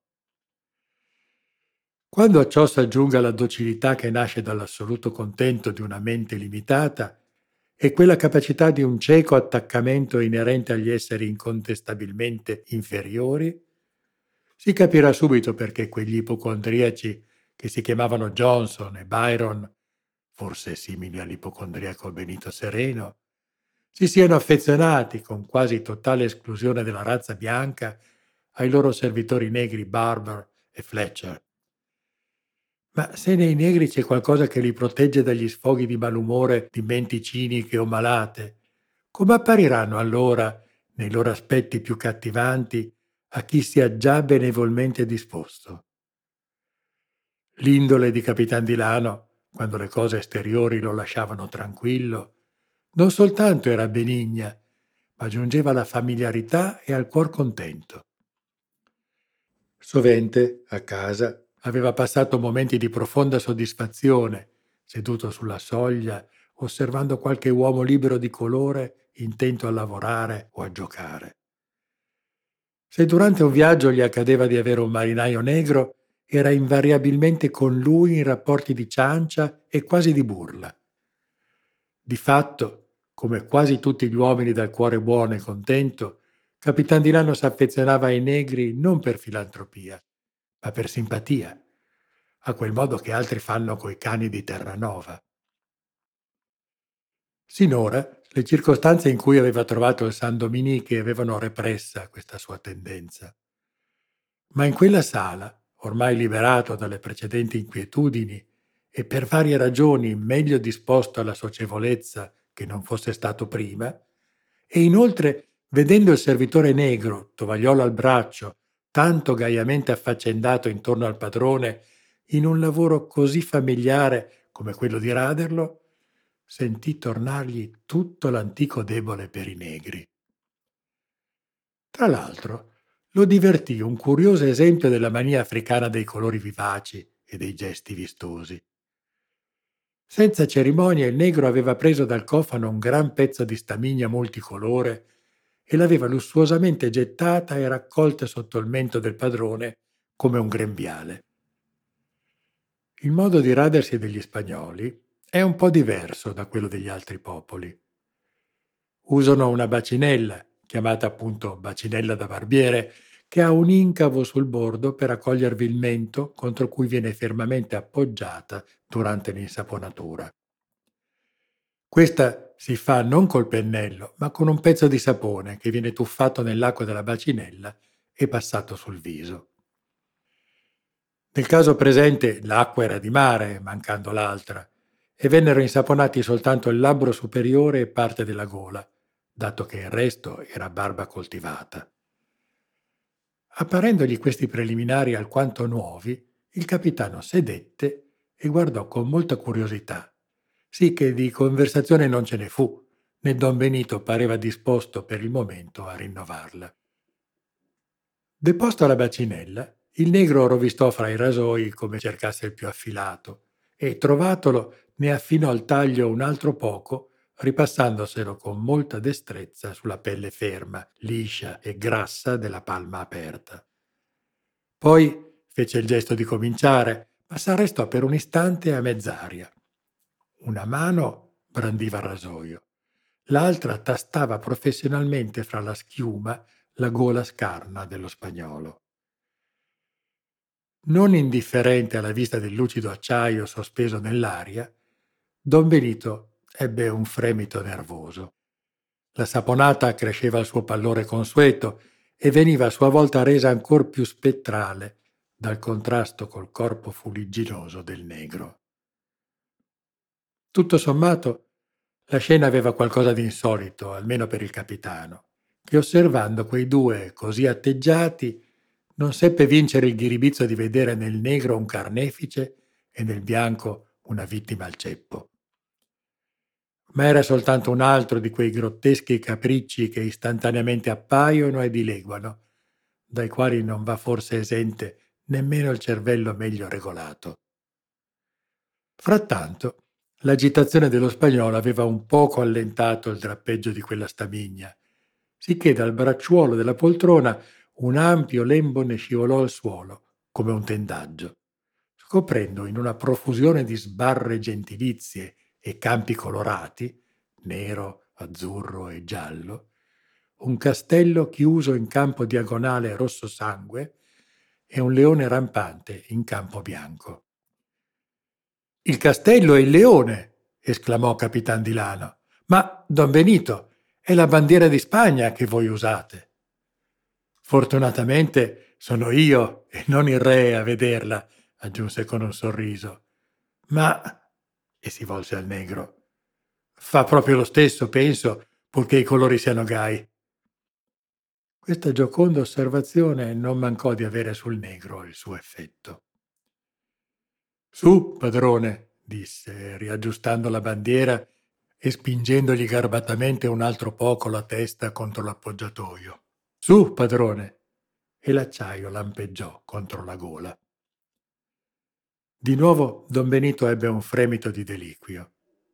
Quando a ciò s'aggiunga la docilità che nasce dall'assoluto contento di una mente limitata e quella capacità di un cieco attaccamento inerente agli esseri incontestabilmente inferiori, si capirà subito perché quegli ipocondriaci che si chiamavano Johnson e Byron, forse simili all'ipocondriaco Benito Sereno, si siano affezionati, con quasi totale esclusione della razza bianca, ai loro servitori negri Barber e Fletcher. Ma se nei negri c'è qualcosa che li protegge dagli sfoghi di malumore di menti ciniche o malate, come appariranno allora, nei loro aspetti più cattivanti, a chi sia già benevolmente disposto? L'indole di Capitan di Lano, quando le cose esteriori lo lasciavano tranquillo, non soltanto era benigna, ma giungeva alla familiarità e al cuor contento. Sovente, a casa, aveva passato momenti di profonda soddisfazione, seduto sulla soglia, osservando qualche uomo libero di colore intento a lavorare o a giocare. Se durante un viaggio gli accadeva di avere un marinaio negro, era invariabilmente con lui in rapporti di ciancia e quasi di burla. Di fatto, come quasi tutti gli uomini dal cuore buono e contento, Capitan di Lano s'affezionava ai negri non per filantropia, ma per simpatia, a quel modo che altri fanno coi cani di Terranova. Sinora, le circostanze in cui aveva trovato il San Dominique avevano repressa questa sua tendenza. Ma in quella sala, ormai liberato dalle precedenti inquietudini e per varie ragioni meglio disposto alla socievolezza che non fosse stato prima, e inoltre vedendo il servitore negro, tovagliolo al braccio, tanto gaiamente affaccendato intorno al padrone, in un lavoro così familiare come quello di raderlo, sentì tornargli tutto l'antico debole per i negri. Tra l'altro, lo divertì un curioso esempio della mania africana dei colori vivaci e dei gesti vistosi. Senza cerimonia il negro aveva preso dal cofano un gran pezzo di stamigna multicolore e l'aveva lussuosamente gettata e raccolta sotto il mento del padrone come un grembiale. Il modo di radersi degli spagnoli è un po' diverso da quello degli altri popoli. Usano una bacinella, chiamata appunto bacinella da barbiere, che ha un incavo sul bordo per accogliervi il mento contro cui viene fermamente appoggiata durante l'insaponatura. Questa si fa non col pennello, ma con un pezzo di sapone che viene tuffato nell'acqua della bacinella e passato sul viso. Nel caso presente l'acqua era di mare, mancando l'altra, e vennero insaponati soltanto il labbro superiore e parte della gola, dato che il resto era barba coltivata. Apparendogli questi preliminari alquanto nuovi, il capitano sedette e guardò con molta curiosità, sì che di conversazione non ce ne fu, né don Benito pareva disposto per il momento a rinnovarla. Deposto alla bacinella, il negro rovistò fra i rasoi come cercasse il più affilato e, trovatolo, ne affinò il taglio un altro poco, ripassandoselo con molta destrezza sulla pelle ferma, liscia e grassa della palma aperta. Poi fece il gesto di cominciare, ma s'arrestò per un istante a mezz'aria. Una mano brandiva il rasoio, l'altra tastava professionalmente fra la schiuma la gola scarna dello spagnolo. Non indifferente alla vista del lucido acciaio sospeso nell'aria, don Benito ebbe un fremito nervoso. La saponata cresceva al suo pallore consueto e veniva a sua volta resa ancor più spettrale dal contrasto col corpo fuligginoso del negro. Tutto sommato, la scena aveva qualcosa di insolito, almeno per il capitano, che osservando quei due così atteggiati non seppe vincere il ghiribizzo di vedere nel negro un carnefice e nel bianco una vittima al ceppo. Ma era soltanto un altro di quei grotteschi capricci che istantaneamente appaiono e dileguano, dai quali non va forse esente nemmeno il cervello meglio regolato. Frattanto, l'agitazione dello spagnolo aveva un poco allentato il drappeggio di quella stamigna, sicché dal bracciuolo della poltrona un ampio lembo ne scivolò al suolo, come un tendaggio, scoprendo in una profusione di sbarre gentilizie e campi colorati, nero, azzurro e giallo, un castello chiuso in campo diagonale rosso sangue e un leone rampante in campo bianco. «Il castello e il leone!» esclamò Capitan di Lano. «Ma, don Benito, è la bandiera di Spagna che voi usate!» «Fortunatamente sono io e non il re a vederla», aggiunse con un sorriso. «Ma», e si volse al negro, «fa proprio lo stesso, penso, purché i colori siano gai». Questa gioconda osservazione non mancò di avere sul negro il suo effetto. «Su, padrone», disse, riaggiustando la bandiera e spingendogli garbatamente un altro poco la testa contro l'appoggiatoio. «Su, padrone!» E l'acciaio lampeggiò contro la gola. Di nuovo don Benito ebbe un fremito di deliquio.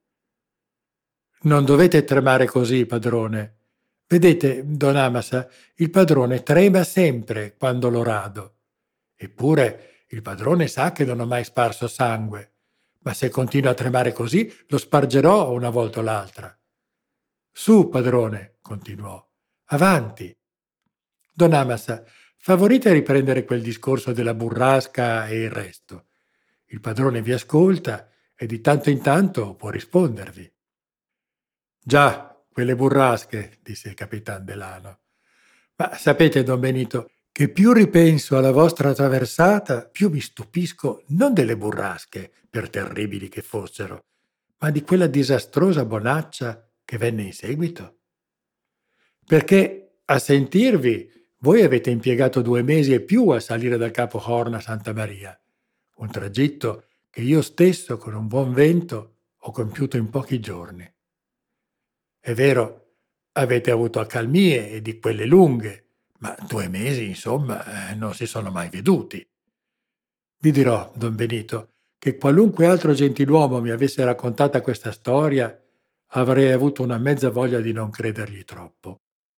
«Non dovete tremare così, padrone. Vedete, don Amasa, il padrone trema sempre quando lo rado. Eppure il padrone sa che non ho mai sparso sangue, ma se continua a tremare così lo spargerò una volta o l'altra. Su, padrone», continuò, «avanti. Don Amasa, favorite a riprendere quel discorso della burrasca e il resto. Il padrone vi ascolta e di tanto in tanto può rispondervi». «Già, quelle burrasche», disse il capitan Delano. «Ma sapete, don Benito, che più ripenso alla vostra traversata, più mi stupisco non delle burrasche, per terribili che fossero, ma di quella disastrosa bonaccia che venne in seguito. Perché, a sentirvi, voi avete impiegato due mesi e più a salire dal Capo Horn a Santa Maria, un tragitto che io stesso, con un buon vento, ho compiuto in pochi giorni. È vero, avete avuto accalmie e di quelle lunghe, ma due mesi, insomma, eh, non si sono mai veduti. Vi dirò, don Benito, che qualunque altro gentiluomo mi avesse raccontata questa storia, avrei avuto una mezza voglia di non credergli troppo».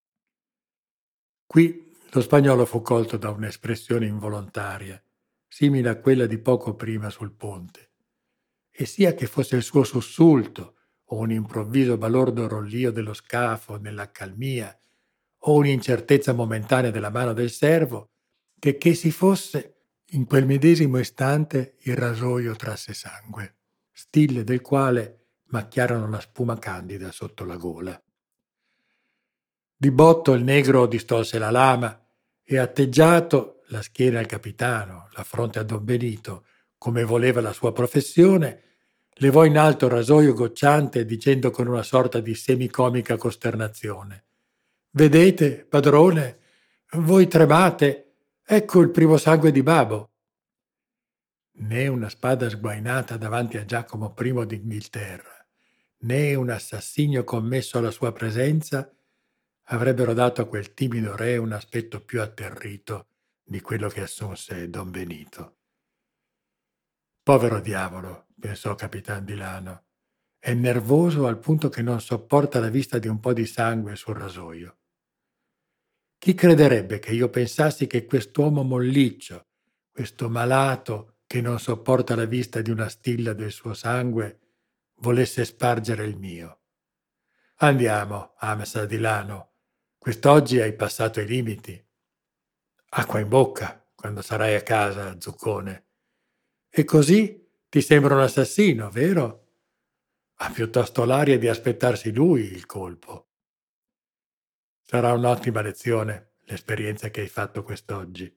Qui lo spagnolo fu colto da un'espressione involontaria, simile a quella di poco prima sul ponte, e sia che fosse il suo sussulto o un improvviso balordo rollio dello scafo nell'accalmia o un'incertezza momentanea della mano del servo, che che si fosse, in quel medesimo istante il rasoio trasse sangue, stille del quale macchiarono la spuma candida sotto la gola. Di botto il negro distolse la lama e, atteggiato, la schiena al capitano, la fronte a don Benito, come voleva la sua professione, levò in alto il rasoio gocciante dicendo con una sorta di semicomica costernazione: «Vedete, padrone, voi tremate, ecco il primo sangue di Babo». Né una spada sguainata davanti a Giacomo primo d'Inghilterra, né un assassinio commesso alla sua presenza avrebbero dato a quel timido re un aspetto più atterrito di quello che assunse don Benito. «Povero diavolo», pensò Capitan di Lano, «è nervoso al punto che non sopporta la vista di un po' di sangue sul rasoio. Chi crederebbe che io pensassi che quest'uomo molliccio, questo malato che non sopporta la vista di una stilla del suo sangue, volesse spargere il mio? Andiamo, Amsa di Lano, Quest'oggi hai passato i limiti. Acqua in bocca quando sarai a casa, zuccone. E così ti sembra un assassino, vero? Ha piuttosto l'aria di aspettarsi lui il colpo. Sarà un'ottima lezione l'esperienza che hai fatto quest'oggi.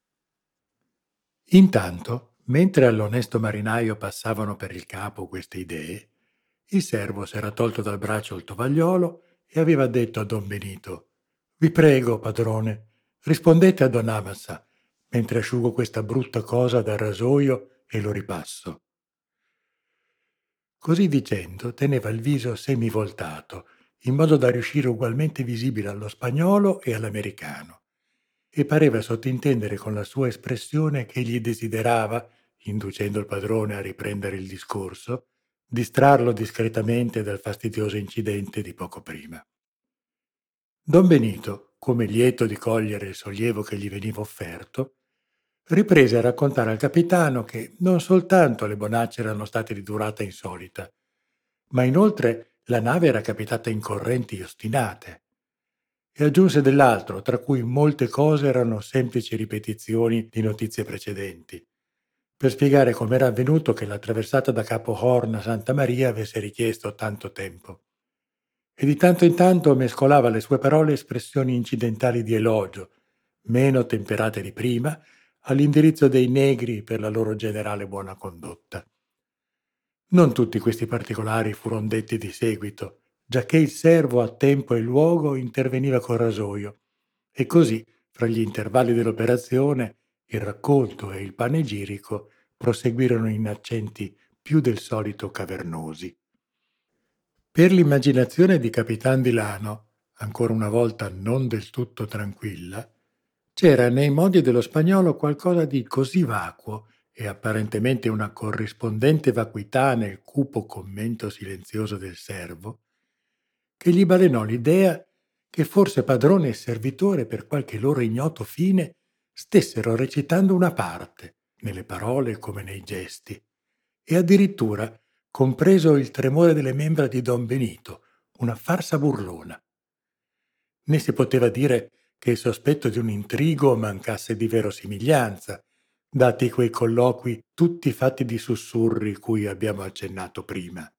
Intanto, mentre all'onesto marinaio passavano per il capo queste idee, il servo s'era tolto dal braccio il tovagliolo e aveva detto a don Benito: «Vi prego, padrone, rispondete a don Amasa, mentre asciugo questa brutta cosa dal rasoio e lo ripasso». Così dicendo, teneva il viso semivoltato, in modo da riuscire ugualmente visibile allo spagnolo e all'americano, e pareva sottintendere con la sua espressione che egli desiderava, inducendo il padrone a riprendere il discorso, distrarlo discretamente dal fastidioso incidente di poco prima. Don Benito, come lieto di cogliere il sollievo che gli veniva offerto, riprese a raccontare al capitano che non soltanto le bonacce erano state di durata insolita, ma inoltre la nave era capitata in correnti ostinate, e aggiunse dell'altro, tra cui molte cose erano semplici ripetizioni di notizie precedenti, per spiegare com'era avvenuto che la traversata da Capo Horn a Santa Maria avesse richiesto tanto tempo. E di tanto in tanto mescolava alle sue parole espressioni incidentali di elogio, meno temperate di prima, all'indirizzo dei negri per la loro generale buona condotta. Non tutti questi particolari furono detti di seguito, giacché il servo a tempo e luogo interveniva col rasoio, e così, fra gli intervalli dell'operazione, il racconto e il panegirico proseguirono in accenti più del solito cavernosi. Per l'immaginazione di Capitan di Lano, ancora una volta non del tutto tranquilla, c'era nei modi dello spagnolo qualcosa di così vacuo e apparentemente una corrispondente vacuità nel cupo commento silenzioso del servo, che gli balenò l'idea che forse padrone e servitore per qualche loro ignoto fine stessero recitando una parte, nelle parole come nei gesti, e addirittura compreso il tremore delle membra di don Benito, una farsa burlona. Né si poteva dire che il sospetto di un intrigo mancasse di verosimiglianza, dati quei colloqui tutti fatti di sussurri cui abbiamo accennato prima.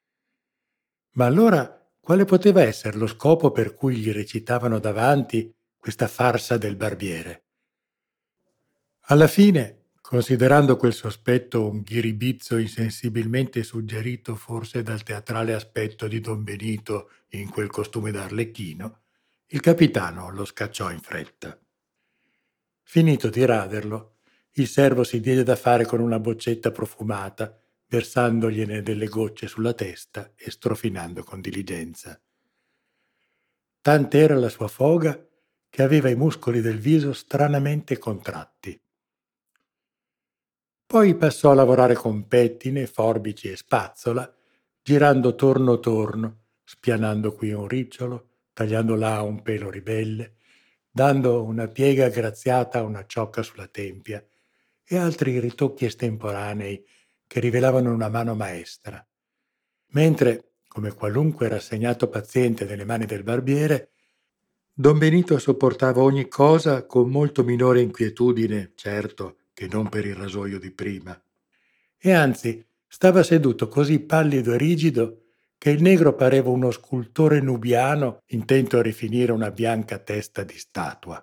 Ma allora quale poteva essere lo scopo per cui gli recitavano davanti questa farsa del barbiere? Alla fine, considerando quel sospetto un ghiribizzo insensibilmente suggerito forse dal teatrale aspetto di don Benito in quel costume d'Arlecchino, il capitano lo scacciò in fretta. Finito di raderlo, il servo si diede da fare con una boccetta profumata, versandogliene delle gocce sulla testa e strofinando con diligenza. Tant'era la sua foga che aveva i muscoli del viso stranamente contratti. Poi passò a lavorare con pettine, forbici e spazzola, girando torno torno, spianando qui un ricciolo, tagliando là un pelo ribelle, dando una piega graziata a una ciocca sulla tempia e altri ritocchi estemporanei che rivelavano una mano maestra. Mentre, come qualunque rassegnato paziente nelle mani del barbiere, don Benito sopportava ogni cosa con molto minore inquietudine, certo, che non per il rasoio di prima. E anzi, stava seduto così pallido e rigido che il negro pareva uno scultore nubiano intento a rifinire una bianca testa di statua.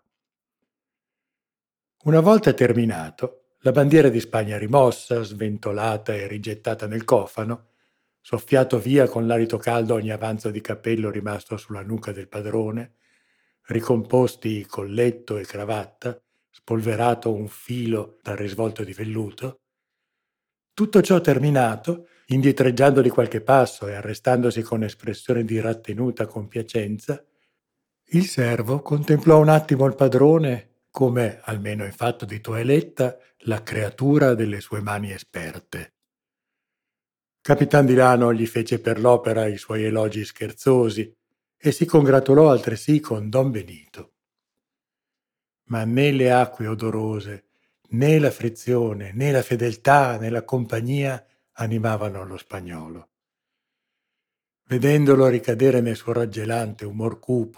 Una volta terminato, la bandiera di Spagna rimossa, sventolata e rigettata nel cofano, soffiato via con l'alito caldo ogni avanzo di capello rimasto sulla nuca del padrone, ricomposti colletto e cravatta, spolverato un filo dal risvolto di velluto, tutto ciò terminato, indietreggiando di qualche passo e arrestandosi con espressione di rattenuta compiacenza, il servo contemplò un attimo il padrone come, almeno in fatto di toeletta, la creatura delle sue mani esperte. Capitan di Lano gli fece per l'opera i suoi elogi scherzosi e si congratulò altresì con don Benito. Ma né le acque odorose, né la frizione, né la fedeltà, né la compagnia animavano lo spagnolo. Vedendolo ricadere nel suo raggelante umor cupo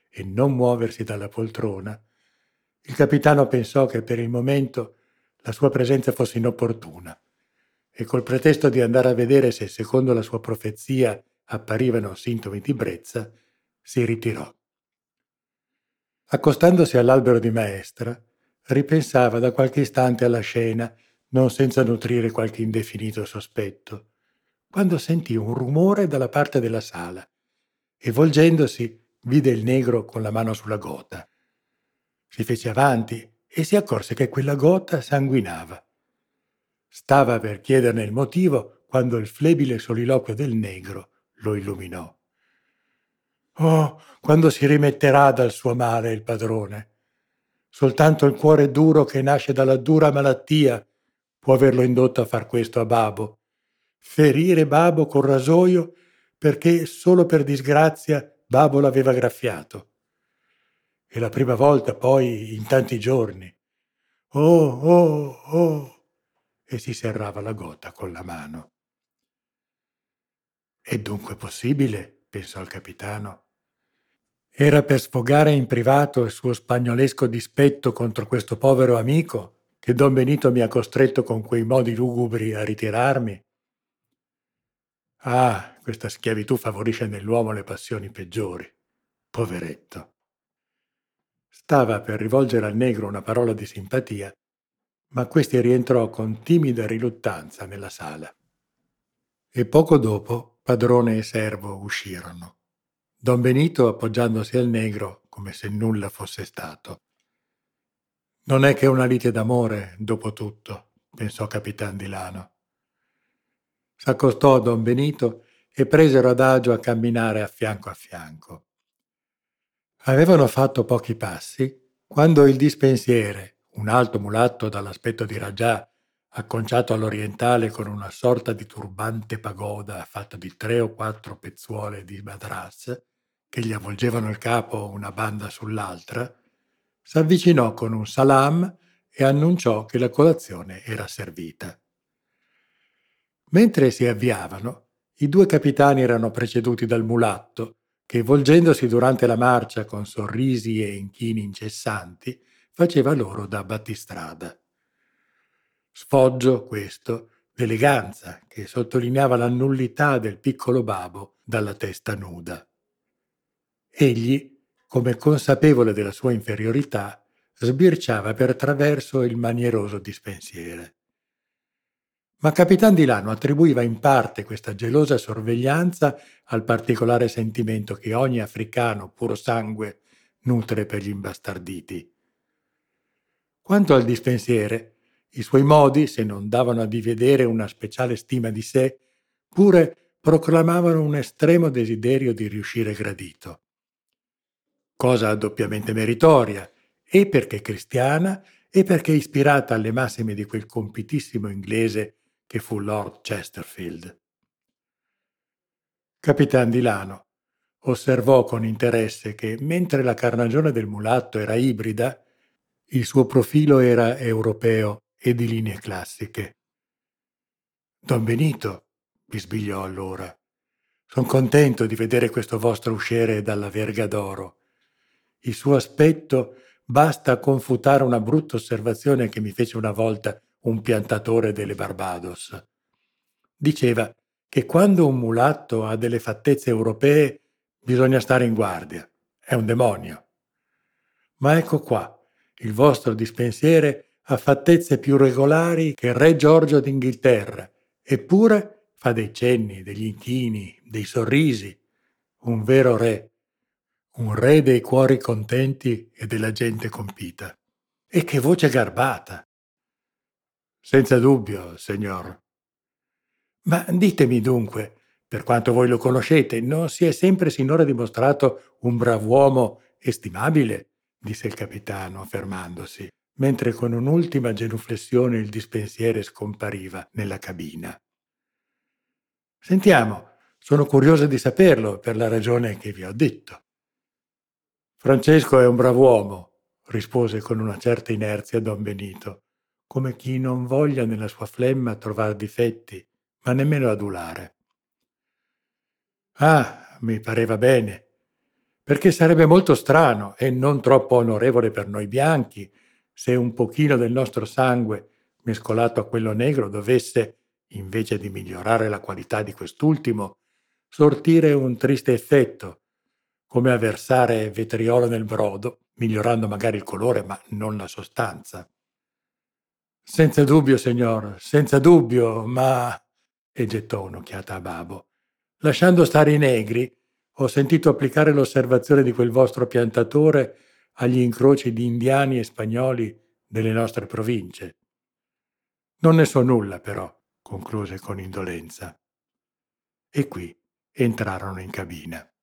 e non muoversi dalla poltrona, il capitano pensò che per il momento la sua presenza fosse inopportuna e col pretesto di andare a vedere se secondo la sua profezia apparivano sintomi di brezza, si ritirò. Accostandosi all'albero di maestra, ripensava da qualche istante alla scena, non senza nutrire qualche indefinito sospetto, quando sentì un rumore dalla parte della sala e volgendosi vide il negro con la mano sulla gota. Si fece avanti e si accorse che quella gota sanguinava. Stava per chiederne il motivo quando il flebile soliloquio del negro lo illuminò. Oh, quando si rimetterà dal suo male il padrone? Soltanto il cuore duro che nasce dalla dura malattia può averlo indotto a far questo a Babo. Ferire Babo col rasoio perché solo per disgrazia Babo l'aveva graffiato. E la prima volta poi in tanti giorni. Oh, oh, oh! E si serrava la gota con la mano. È dunque possibile, pensò il capitano. Era per sfogare in privato il suo spagnolesco dispetto contro questo povero amico che Don Benito mi ha costretto con quei modi lugubri a ritirarmi. Ah, questa schiavitù favorisce nell'uomo le passioni peggiori. Poveretto. Stava per rivolgere al negro una parola di simpatia, ma questi rientrò con timida riluttanza nella sala. E poco dopo padrone e servo uscirono. Don Benito appoggiandosi al negro come se nulla fosse stato. Non è che una lite d'amore, dopo tutto, pensò Capitan di Lano. S'accostò a Don Benito e presero adagio a camminare a fianco a fianco. Avevano fatto pochi passi quando il dispensiere, un alto mulatto dall'aspetto di Ragià, acconciato all'orientale con una sorta di turbante pagoda fatto di tre o quattro pezzuole di madras che gli avvolgevano il capo una banda sull'altra, s'avvicinò con un salam e annunciò che la colazione era servita. Mentre si avviavano, i due capitani erano preceduti dal mulatto, che volgendosi durante la marcia con sorrisi e inchini incessanti, faceva loro da battistrada. Sfoggio, questo, d'eleganza, che sottolineava la nullità del piccolo Babo dalla testa nuda. Egli, come consapevole della sua inferiorità, sbirciava per traverso il manieroso dispensiere. Ma Capitan di Lano attribuiva in parte questa gelosa sorveglianza al particolare sentimento che ogni africano puro sangue nutre per gli imbastarditi. Quanto al dispensiere, i suoi modi, se non davano a divedere una speciale stima di sé, pure proclamavano un estremo desiderio di riuscire gradito. Cosa doppiamente meritoria, e perché cristiana, e perché ispirata alle massime di quel compitissimo inglese che fu Lord Chesterfield. Capitan di Lano osservò con interesse che, mentre la carnagione del mulatto era ibrida, il suo profilo era europeo e di linee classiche. Don Benito, bisbigliò allora, son contento di vedere questo vostro usciere dalla verga d'oro. Il suo aspetto basta a confutare una brutta osservazione che mi fece una volta un piantatore delle Barbados. Diceva che quando un mulatto ha delle fattezze europee bisogna stare in guardia. È un demonio. Ma ecco qua, il vostro dispensiere ha fattezze più regolari che il re Giorgio d'Inghilterra, eppure fa dei cenni, degli inchini, dei sorrisi. Un vero re. Un re dei cuori contenti e della gente compita. E che voce garbata! Senza dubbio, signor. Ma ditemi dunque, per quanto voi lo conoscete, non si è sempre sinora dimostrato un brav'uomo e stimabile? Disse il capitano, fermandosi, mentre con un'ultima genuflessione il dispensiere scompariva nella cabina. Sentiamo, sono curiosa di saperlo per la ragione che vi ho detto. Francesco è un brav'uomo, rispose con una certa inerzia don Benito, come chi non voglia nella sua flemma trovar difetti, ma nemmeno adulare. Ah, mi pareva bene. perché sarebbe molto strano e non troppo onorevole per noi bianchi se un pochino del nostro sangue mescolato a quello negro dovesse, invece di migliorare la qualità di quest'ultimo, sortire un triste effetto, come a versare vetriolo nel brodo, migliorando magari il colore ma non la sostanza. Senza dubbio, signor, senza dubbio, ma... e gettò un'occhiata a Babo. Lasciando stare i negri, ho sentito applicare l'osservazione di quel vostro piantatore agli incroci di indiani e spagnoli delle nostre province. Non ne so nulla, però, concluse con indolenza. E qui entrarono in cabina.